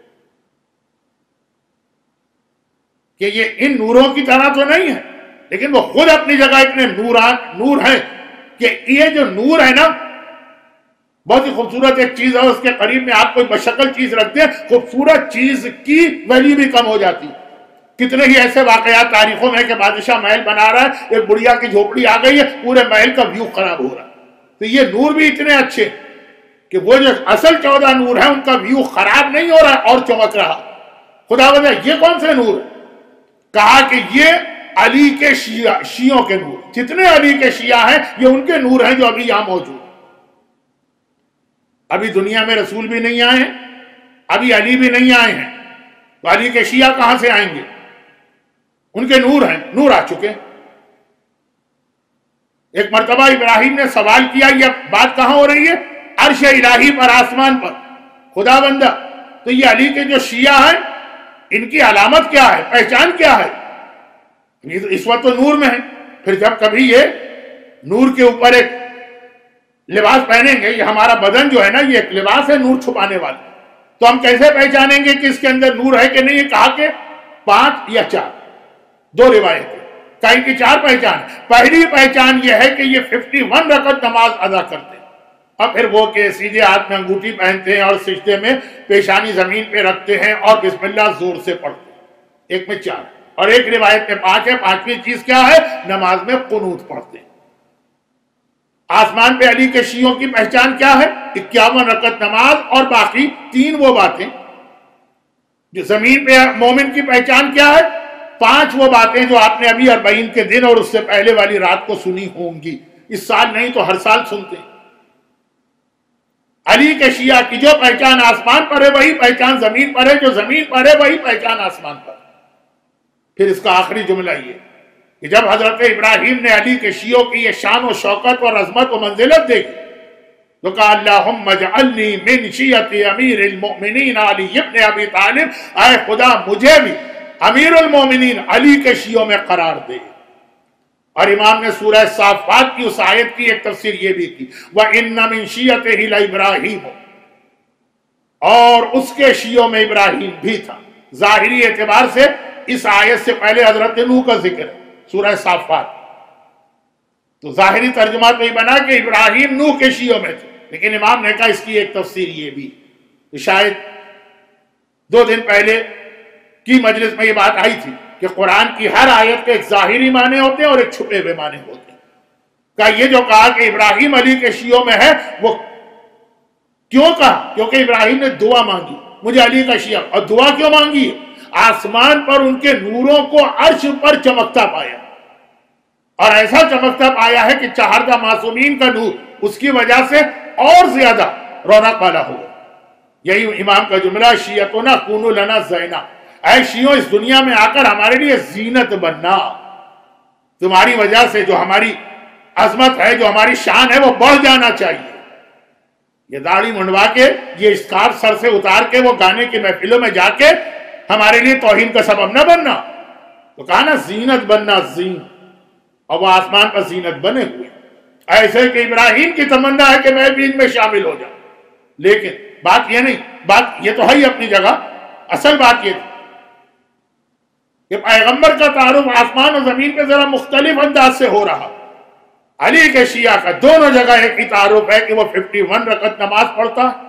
کہ یہ ان نوروں کی طرح تو نہیں ہے، لیکن وہ خود اپنی جگہ اتنے نوران نور ہیں کہ یہ جو نور ہے نا، بہت ہی خوبصورت ایک چیز ہے. اس کے قریب میں آپ کوئی بشکل چیز رکھتے ہیں، خوبصورت چیز کی ویلیو بھی کم ہو جاتی. کتنے ہی ایسے واقعات تاریخوں میں کہ بادشاہ محل بنا رہا ہے، ایک بڑھیا کی جھوپڑی آ گئی ہے، پورے محل کا ویو خراب ہو رہا ہے. تو یہ نور بھی اتنے اچھے کہ وہ جو اصل چودہ نور ہیں ان کا ویو خراب نہیں ہو رہا اور چمک رہا. خدا بندہ یہ کون سے نور ہے؟ کہا کہ یہ علی کے شیعہ شیعوں کے نور، جتنے علی کے شیعہ ہیں یہ ان کے نور ہیں جو ابھی یہاں موجود ہیں۔ ابھی دنیا میں رسول بھی نہیں آئے ہیں، ابھی علی بھی نہیں آئے ہیں، تو علی کے شیعہ کہاں سے آئیں گے؟ ان کے نور ہیں، نور آ چکے۔ ایک مرتبہ ابراہیم نے سوال کیا، یہ بات کہاں ہو رہی ہے؟ عرش الہی پر، آسمان پر۔ خدا بندہ تو یہ علی کے جو شیعہ ہیں ان کی علامت کیا ہے، پہچان کیا ہے؟ اس وقت تو نور میں ہے، پھر جب کبھی یہ نور کے اوپر ایک لباس پہنیں گے، یہ ہمارا بدن جو ہے نا یہ ایک لباس ہے نور چھپانے والا، تو ہم کیسے پہچانیں گے کہ اس کے اندر نور ہے کہ نہیں؟ یہ کہا کہ پانچ یا چار، دو روایتیں، کہیں کی چار پہچان۔ پہلی پہچان یہ ہے کہ یہ ففٹی ون رکعت نماز ادا کرتے ہیں، اور پھر وہ کہ سیدھے ہاتھ میں انگوٹھی پہنتے ہیں اور سجدے میں پیشانی زمین پہ رکھتے ہیں اور بسم اللہ زور سے پڑھتے ہیں۔ ایک میں چار اور ایک روایت میں پانچ ہے۔ پانچویں چیز کیا ہے؟ نماز میں قنوت پڑھتے ہیں۔ آسمان پہ علی کے شیعوں کی پہچان کیا ہے؟ اکیاون رکعت نماز اور باقی تین وہ باتیں۔ جو زمین پہ مومن کی پہچان کیا ہے؟ پانچ وہ باتیں جو آپ نے ابھی اربعین کے دن اور اس سے پہلے والی رات کو سنی ہوں گی، اس سال نہیں تو ہر سال سنتے ہیں۔ علی کے شیعہ کی جو پہچان آسمان پر ہے وہی پہچان زمین پر ہے، جو زمین پر ہے وہی پہچان آسمان پر ہے۔ پھر اس کا آخری جملہ یہ کہ جب حضرت ابراہیم نے علی کے شیعوں کی یہ شان و شوکت اور عظمت و منزلت دیکھی تو کہا اللہم اجعلنی من شیعت امیر المؤمنین علی ابن ابی طالب، اے خدا مجھے بھی امیر المومنین علی کے شیعوں میں قرار دے۔ اور امام نے سورہ صافات کی اس آیت کی ایک تفسیر یہ بھی کی، وَإِنَّ مِن شِيَّتِهِ لَإِبْرَاهِيمُ، اور اس کے شیعوں میں ابراہیم بھی تھا۔ ظاہری اعتبار سے اس آیت سے پہلے حضرت نوح کا ذکر ہے سورہ صافات، تو ظاہری ترجمہ تو یہ بنا کہ ابراہیم نوح کے شیعوں میں تھے، لیکن امام نے کہا اس کی ایک تفسیر یہ بھی، شاید دو دن پہلے کی مجلس میں یہ بات آئی تھی کہ قرآن کی ہر آیت کے ایک ظاہری معنی ہوتے ہیں اور ایک چھپے ہوئے معنی ہوتے ہیں۔ کہا یہ جو کہا کہ ابراہیم علی کے شیعوں میں ہے، وہ کیوں کہا؟ کیونکہ ابراہیم نے دعا مانگی مجھے علی کا شیعہ، اور دعا کیوں مانگی؟ آسمان پر ان کے نوروں کو عرش پر چمکتا پایا، اور ایسا چمکتا پایا ہے کہ چہاردہ معصومین کا نور اس کی وجہ سے اور زیادہ رونق والا ہوا۔ یہی امام کا جملہ، شیعتنا کونو لنا زینا، اے شیعوں اس دنیا میں آ کر ہمارے لیے زینت بننا، تمہاری وجہ سے جو ہماری عظمت ہے، جو ہماری شان ہے وہ بڑھ جانا چاہیے۔ یہ داڑھی منڈوا کے، یہ اسکارف سر سے اتار کے وہ گانے کی محفلوں میں جا کے ہمارے لیے توہین کا سبب نہ بننا، تو کہا نا زینت بننا، زین، اور وہ آسمان پر زینت بنے ہوئے۔ ایسے کہ ابراہیم کی تمنا ہے کہ میں بھی ان میں شامل ہو جاؤں، لیکن بات یہ نہیں، بات یہ تو ہے ہی اپنی جگہ، اصل بات یہ تھی کہ پیغمبر کا تعارف آسمان اور زمین پہ ذرا مختلف انداز سے ہو رہا۔ علی کے شیعہ کا دونوں جگہ ایک ہی تعارف ہے کہ وہ ففٹی ون رکعت نماز پڑھتا ہے،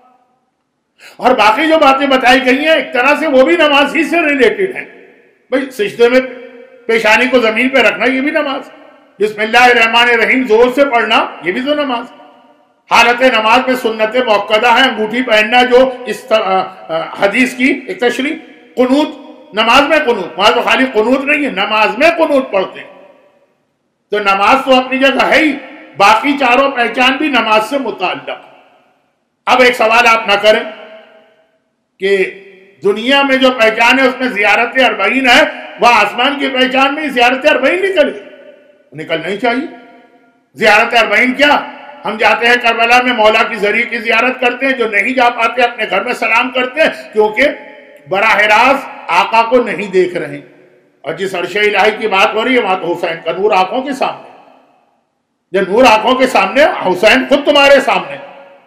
اور باقی جو باتیں بتائی گئی ہیں ایک طرح سے وہ بھی نماز ہی سے ریلیٹڈ ہیں۔ بھئی سجدے میں پیشانی کو زمین پہ رکھنا یہ بھی نماز، بسم اللہ الرحمن الرحیم زور سے پڑھنا یہ بھی تو نماز۔ حالت نماز میں سنت موقدہ ہے، انگوٹھی پہننا جو اس حدیث کی ایک تشریح، قنوت نماز میں قنوت، وہاں تو خالی قنوت نہیں ہے، نماز میں قنوت پڑھتے ہیں، تو نماز تو اپنی جگہ ہے ہی، باقی چاروں پہچان بھی نماز سے متعلق۔ اب ایک سوال آپ نہ کریں کہ دنیا میں جو پہچان ہے اس میں زیارت اربعین ہے، وہ آسمان کی پہچان میں زیارت اربعین نکل گئی، نکلنا ہی چاہیے۔ زیارت اربعین کیا؟ ہم جاتے ہیں کربلا میں مولا کی ذریعے کی زیارت کرتے ہیں، جو نہیں جا پاتے اپنے گھر میں سلام کرتے ہیں، کیونکہ براہ راست آقا کو نہیں دیکھ رہے، اور جس عرش الہی کی بات ہو رہی ہے وہاں تو حسین کا نور آنکھوں کے سامنے، جب نور آنکھوں کے سامنے حسین خود تمہارے سامنے،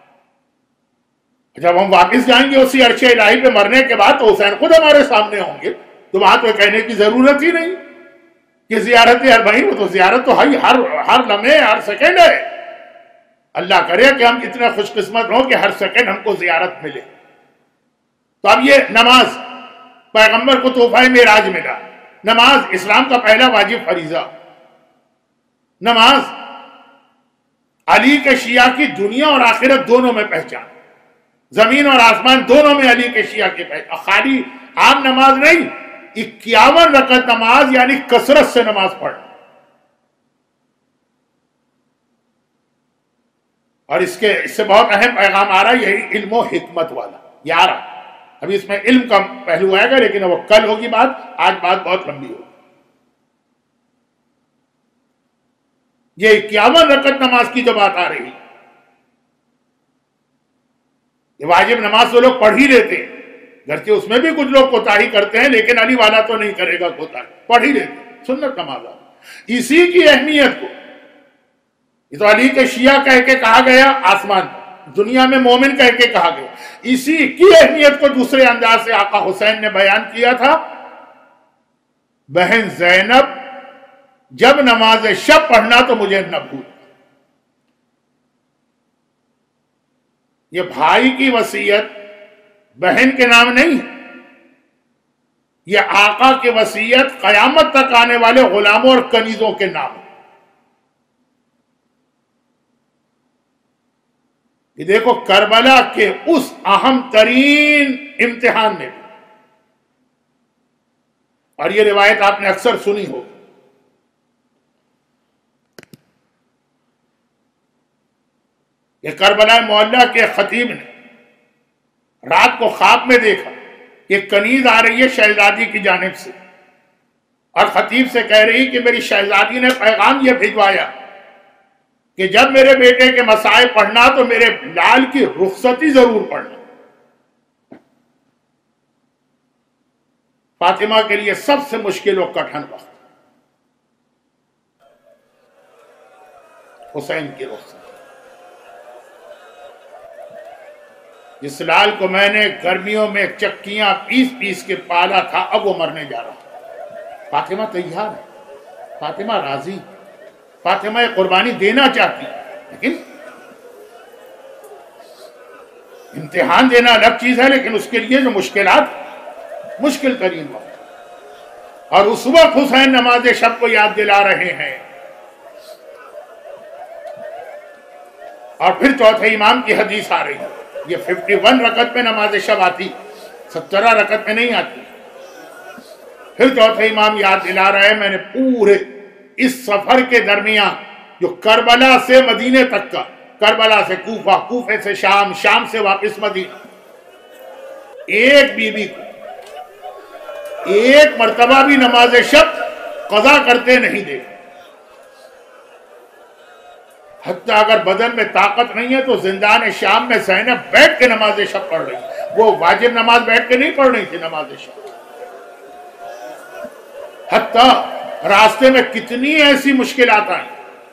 جب ہم واپس جائیں گے اسی عرش الہی پہ مرنے کے بعد تو حسین خود ہمارے سامنے ہوں گے، تو وہاں تو کہنے کی ضرورت ہی نہیں کہ زیارت اربعین، وہ تو زیارت تو ہر ہر لمحے ہر سیکنڈ ہے۔ اللہ کرے کہ ہم اتنے خوش قسمت ہوں کہ ہر سیکنڈ ہم کو زیارت ملے۔ تو اب یہ نماز پیغمبر کو تحفہ معراج ملا، نماز اسلام کا پہلا واجب فریضہ، نماز علی کے شیعہ کی دنیا اور آخرت دونوں میں پہچان، زمین اور آسمان دونوں میں علی کے شیعہ کی پہچان، خالی عام نماز نہیں، اکیاون رکعت نماز یعنی کثرت سے نماز پڑھنا. اور اس کے اس سے بہت اہم پیغام آ رہا ہے، یہی علم و حکمت والا. یارہ ابھی اس میں علم کا پہلو آئے گا، لیکن وہ کل ہوگی بات، آج بات بہت لمبی ہوگی. یہ اکیاون رکعت نماز کی جو بات آ رہی، یہ واجب نماز تو لوگ پڑھ ہی لیتے ہیں، گرچہ اس میں بھی کچھ لوگ کوتاہی کرتے ہیں، لیکن علی والا تو نہیں کرے گا کوتاہی، پڑھ ہی لیتے ہیں. سنت نماز آ اسی کی اہمیت کو یہ تو علی کے شیعہ کہہ کے کہا گیا، آسمان دنیا میں مومن کہہ کے کہا گیا. اسی کی اہمیت کو دوسرے انداز سے آقا حسین نے بیان کیا تھا. بہن زینب جب نماز شب پڑھنا تو مجھے نہ بھول. یہ بھائی کی وصیت بہن کے نام نہیں، یہ آقا کی وصیت قیامت تک آنے والے غلاموں اور کنیزوں کے نام. یہ دیکھو کربلا کے اس اہم ترین امتحان میں بھی، اور یہ روایت آپ نے اکثر سنی ہو، یہ کربلا معلیٰ کے خطیب نے رات کو خواب میں دیکھا کہ کنیز آ رہی ہے شہزادی کی جانب سے، اور خطیب سے کہہ رہی کہ میری شہزادی نے پیغام یہ بھجوایا کہ جب میرے بیٹے کے مسائل پڑھنا تو میرے لال کی رخصتی ضرور پڑھنا. فاطمہ کے لیے سب سے مشکل و کٹھن وقت حسین کی رخصتی. جس لال کو میں نے گرمیوں میں چکیاں پیس پیس کے پالا تھا، اب وہ مرنے جا رہا. فاطمہ تیار ہے، فاطمہ راضی، فاطمہ قربانی دینا چاہتی، لیکن امتحان دینا الگ چیز ہے، لیکن اس کے لیے جو مشکلات، مشکل ترین وقت. اور اس وقت حسین نماز شب کو یاد دلا رہے ہیں. اور پھر چوتھے امام کی حدیث آ رہی ہے. یہ ففٹی ون رکعت میں نماز شب آتی، سترہ رکعت میں نہیں آتی. پھر چوتھے امام یاد دلا رہے ہیں، میں نے پورے اس سفر کے درمیان جو کربلا سے مدینے تک کا، کربلا سے کوفہ، کوفے سے شام، شام سے واپس مدینہ، ایک بی بی کو ایک مرتبہ بھی نماز شب قضا کرتے نہیں دیکھا. حتیٰ اگر بدن میں طاقت نہیں ہے تو زندان شام میں زینب بیٹھ کے نماز شب پڑھ رہی. وہ واجب نماز بیٹھ کے نہیں پڑھ رہی تھی نماز شب. حتیٰ راستے میں کتنی ایسی مشکلات آئیں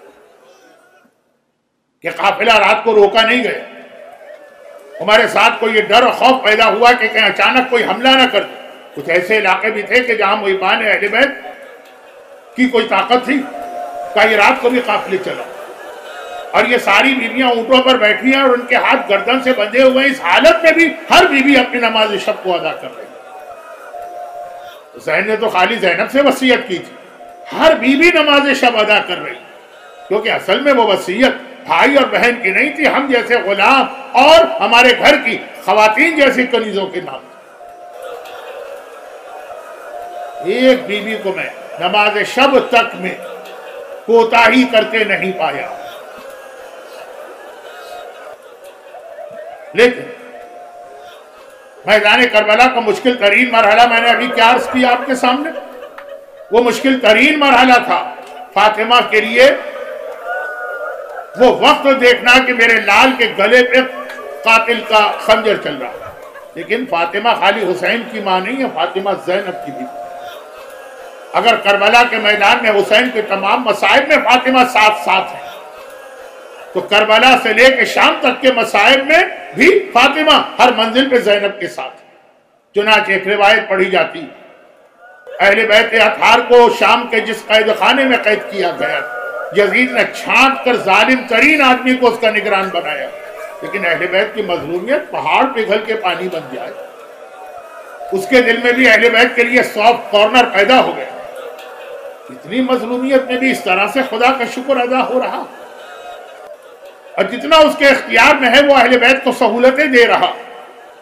کہ قافلہ رات کو روکا نہیں گیا. ہمارے ساتھ کوئی یہ ڈر اور خوف پیدا ہوا کہ کہیں اچانک کوئی حملہ نہ کر دے. کچھ ایسے علاقے بھی تھے کہ جہاں محبان اہل بیت کی کوئی طاقت تھی، کہیں رات کو بھی قافلے چلا، اور یہ ساری بیویاں اونٹوں پر بیٹھی ہیں اور ان کے ہاتھ گردن سے بندھے ہوئے ہیں. اس حالت میں بھی ہر بیوی اپنی نماز شب کو ادا کر رہی ہے. حسین نے تو خالی زینب سے وصیت کی تھی، ہر بیوی نماز شب ادا کر رہی، کیونکہ اصل میں وہ وصیت بھائی اور بہن کی نہیں تھی، ہم جیسے غلام اور ہمارے گھر کی خواتین جیسی کنیزوں کے نام. ایک بیوی کو میں نماز شب تک میں کوتاہی کرتے نہیں پایا. لیکن میدان کربلا کا مشکل ترین مرحلہ میں نے ابھی کیا عرض کیا آپ کے سامنے، وہ مشکل ترین مرحلہ تھا فاطمہ کے لیے وہ وقت دیکھنا کہ میرے لال کے گلے پہ قاتل کا خنجر چل رہا. لیکن فاطمہ خالی حسین کی ماں نہیں ہے، فاطمہ زینب کی بھی. اگر کربلا کے میدان میں حسین کے تمام مصائب میں فاطمہ ساتھ ساتھ ہے، تو کربلا سے لے کے شام تک کے مصائب میں بھی فاطمہ ہر منزل پہ زینب کے ساتھ. چنانچہ ایک روایت پڑھی جاتی، اہل بیت اطہار کو شام کے جس قید خانے میں قید کیا گیا، یزید نے چھانٹ کر ظالم ترین آدمی کو اس کا نگران بنایا، لیکن اہل بیت کی مظلومیت پہاڑ پگھل کے پانی بن جائے. اس کے دل میں بھی اہل بیت کے لیے سافٹ کارنر پیدا ہو گیا. اتنی مظلومیت میں بھی اس طرح سے خدا کا شکر ادا ہو رہا، اور جتنا اس کے اختیار میں ہے وہ اہل بیت کو سہولتیں دے رہا.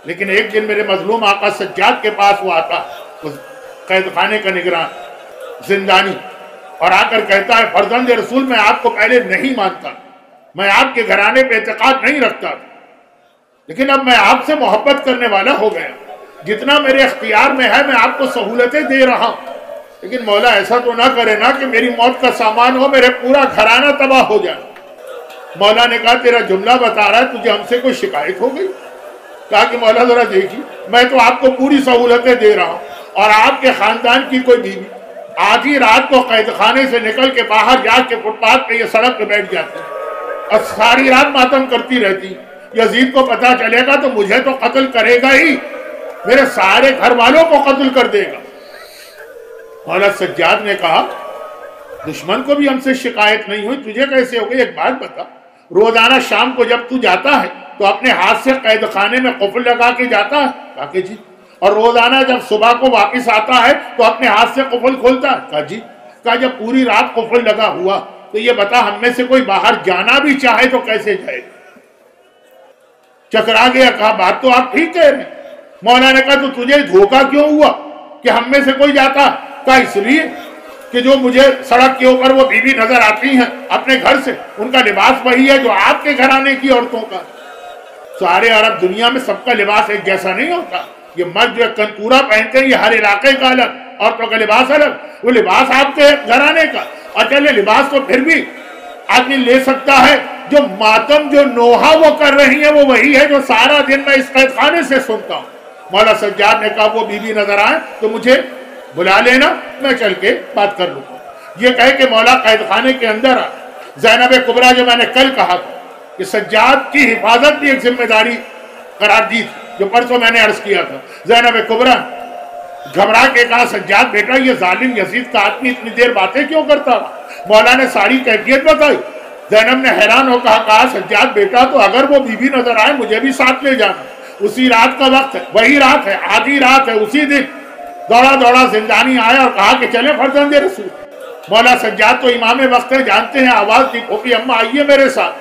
لیکن ایک دن میرے مظلوم آقا سجاد کے پاس وہ آتا، اس قید خانے کا نگران زندانی، اور آ کر کہتا ہے فرزند رسول میں آپ کو پہلے نہیں مانتا، میں آپ کے گھرانے پہ اعتقاد نہیں رکھتا، لیکن اب میں آپ سے محبت کرنے والا ہو گیا، جتنا میرے اختیار میں ہے میں آپ کو سہولتیں دے رہا ہوں، لیکن مولا ایسا تو نہ کرے نا کہ میری موت کا سامان ہو، میرے پورا گھرانہ تباہ ہو جائے۔ مولا نے کہا تیرا جملہ بتا رہا ہے، تجھے ہم سے کوئی شکایت ہو گئی؟ کہا کہ مولا ذرا دیکھیے، میں تو آپ کو پوری سہولتیں دے رہا ہوں، اور آپ کے خاندان کی کوئی بیوی آج ہی رات کو قید خانے سے نکل کے باہر جا کے فٹ پاتھ پہ یہ سڑک پہ بیٹھ جاتی اور ساری رات ماتم کرتی رہتی، یزید کو پتا چلے گا تو مجھے تو قتل کرے گا ہی، میرے سارے گھر والوں کو قتل کر دے گا۔ مولا سجاد نے کہا دشمن کو بھی ہم سے شکایت نہیں ہوئی، تجھے کیسے ہو گئی؟ ایک بات بتا، روزانہ شام کو جب تو جاتا ہے تو اپنے ہاتھ سے قید خانے میں قفل لگا کے جاتا ہے؟ کہا کہ جی۔ اور روزانہ جب صبح کو واپس آتا ہے تو اپنے ہاتھ سے قفل کھولتا ہے؟ کہا جی۔ کہا جب پوری رات قفل لگا ہوا تو یہ بتا ہم میں سے کوئی باہر جانا بھی چاہے تو کیسے جائے؟ چکرا گیا، کہا بات تو آپ ٹھیک کہہ رہے ہیں۔ مولا نے کہا تو تجھے دھوکہ کیوں ہوا کہ ہم میں سے کوئی جاتا؟ کہا اس لیے کہ جو مجھے سڑک کے اوپر وہ بیوی نظر آتی ہیں اپنے گھر سے، ان کا لباس وہی ہے جو آپ کے گھرانے کی عورتوں کا۔ سارے عرب دنیا میں سب کا لباس ایک جیسا نہیں ہوتا، یہ مرد جو کنکورا پہنتے ہیں یہ ہر علاقے کا الگ، عورتوں کا لباس الگ، وہ لباس آپ کے گھرانے کا۔ اور چلے لباس تو پھر بھی آدمی لے سکتا ہے، جو ماتم جو نوحہ وہ کر رہی ہیں وہ وہی ہے جو سارا دن میں اس قید خانے سے سنتا ہوں۔ مولا سجاد نے کہا وہ بیوی نظر آئے تو مجھے بلا لینا، میں چل کے بات کر لوں گا۔ یہ کہے کہ مولا قید خانے کے اندر آ۔ زینب کبریٰ جو میں نے کل کہا تھا کہ سجاد کی حفاظت بھی ایک ذمہ داری قرار دی تھی، جو پرسوں میں نے عرض کیا تھا، زینب کبریٰ گھبرا کے کہا سجاد بیٹا یہ ظالم یزید کا آدمی اتنی دیر باتیں کیوں کرتا رہا؟ مولا نے ساری کیفیت بتائی۔ زینب نے حیران ہو کہا کہا سجاد بیٹا تو اگر وہ بیوی نظر آئے مجھے بھی ساتھ لے جانا، اسی رات کا وقت ہے، وہی رات ہے، آدھی رات ہے، اسی دن دوڑا دوڑا زندانی آیا اور کہا کہ چلیں فرزند رسول۔ مولا سجاد تو امام وقت ہے، جانتے ہیں، آواز دی پھوپھی اماں آئیے میرے ساتھ۔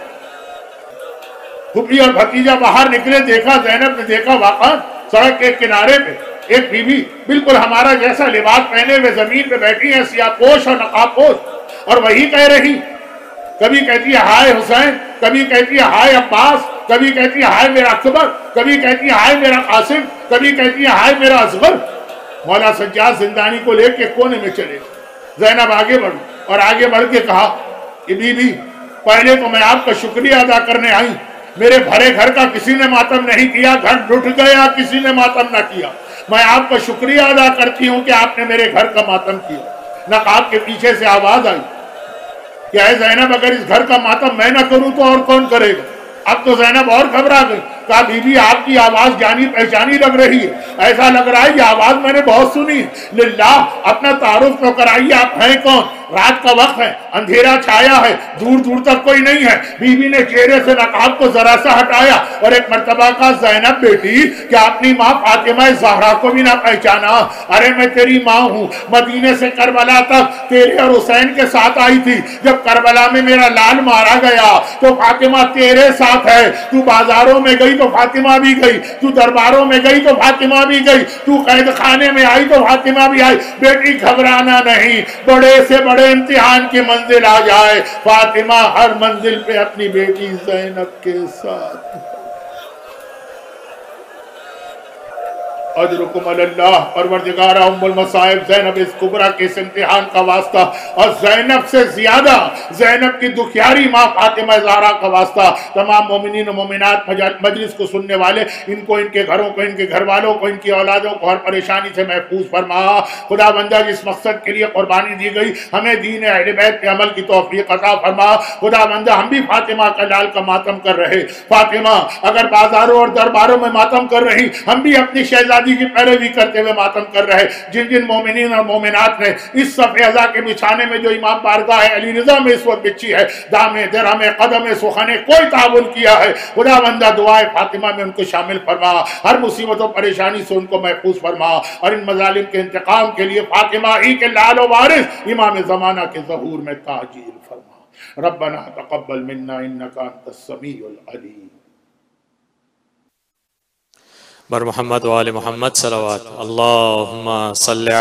پھوپھی اور بھتیجا باہر نکلے، دیکھا زینب نے دیکھا واقعا سڑک کے کنارے پہ ایک بیوی بالکل ہمارا جیسا لباس پہنے ہوئے زمین پہ بیٹھی ہے، سیاہ پوش اور نقاب پوش، اور وہی کہہ رہی، کبھی کہتی ہے ہائے حسین، کبھی کہتی ہے ہائے عباس، کبھی کہتی ہے ہائے میرا اکبر، کبھی کہتی ہے ہائے میرا قاسم، کبھی کہتی ہے ہائے میرا اصغر۔ مولا سجاد زندانی کو لے کے کونے میں چلے، زینب آگے بڑھ اور آگے بڑھ کے کہا کہ بی بی پہلے تو میں آپ کا شکریہ ادا کرنے آئی، میرے بھرے گھر کا کسی نے ماتم نہیں کیا، گھر ٹوٹ گیا کسی نے ماتم نہ کیا، میں آپ کا شکریہ ادا کرتی ہوں کہ آپ نے میرے گھر کا ماتم کیا۔ نقاب کے پیچھے سے آواز آئی کہ اے زینب اگر اس گھر کا ماتم میں نہ کروں تو اور کون کرے گا؟ اب تو زینب اور گھبرا گئی، کہا بی بی آپ کی آواز جانی پہچانی لگ رہی ہے، ایسا لگ رہا ہے یہ آواز میں نے بہت سنی ہے، للہ اپنا تعارف تو کرائیے، آپ ہیں کون؟ رات کا وقت ہے، اندھیرا چھایا ہے، دور دور تک کوئی نہیں ہے۔ بی بی نے چہرے سے نقاب کو ذرا سا ہٹایا اور ایک مرتبہ کہا زینب بیٹی کیا اپنی ماں فاطمہ زہرا کو بھی نہ پہچانا؟ ارے میں تیری ماں ہوں، مدینے سے کربلا تک تیرے اور حسین کے ساتھ آئی تھی، جب کربلا میں میرا لال مارا گیا تو فاطمہ تیرے ساتھ ہے، تو بازاروں میں گئی تو فاطمہ بھی گئی، تو درباروں میں گئی تو فاطمہ بھی گئی، تو قید خانے میں آئی تو فاطمہ بھی آئی، بیٹی گھبرانا نہیں، بڑے سے بڑے امتحان کی منزل آ جائے فاطمہ ہر منزل پہ اپنی بیٹی زینب کے ساتھ۔ اجرکم اللہ، پروردگارہ ام المصائب زینب کبریٰ کے اس امتحان کا واسطہ، اور زینب سے زیادہ زینب کی دکھیاری ماں فاطمہ زہرا کا واسطہ، تمام مومنین و مومنات مجلس کو سننے والے، ان کو، ان کے گھروں کو، ان کے گھر والوں کو، ان کی اولادوں کو ہر پریشانی سے محفوظ فرما۔ خدا بندہ جس مقصد کے لیے قربانی دی گئی ہمیں دین اہل بیت پہ عمل کی توفیق عطا فرما۔ خدا بندہ ہم بھی فاطمہ کا لال کا ماتم کر رہے، فاطمہ اگر بازاروں اور درباروں میں ماتم کر رہی، ہم بھی اپنی شہزادی کی پیروی کرتے ہوئے ماتم کر رہے۔ جن جن مومنین اور مومنات نے اس صف اعزا کے بچھانے میں جو امام بارگاہ علی رضا میں اس وقت بچھی ہے، دامے درہمے قدم سخنے کوئی تعاون کیا ہے، خدا بندہ دعائے فاطمہ میں ان کو شامل فرما، ہر مصیبت و پریشانی سے ان کو محفوظ فرما، اور ان مظالم کے انتقام کے لیے فاطمہ ہی کے لال و وارث امام زمانہ کے ظہور میں تعجیل فرما۔ ربنا تقبل منا انک انت السمیع العلیم۔ بر محمد وآل محمد صلوات اللہم صلی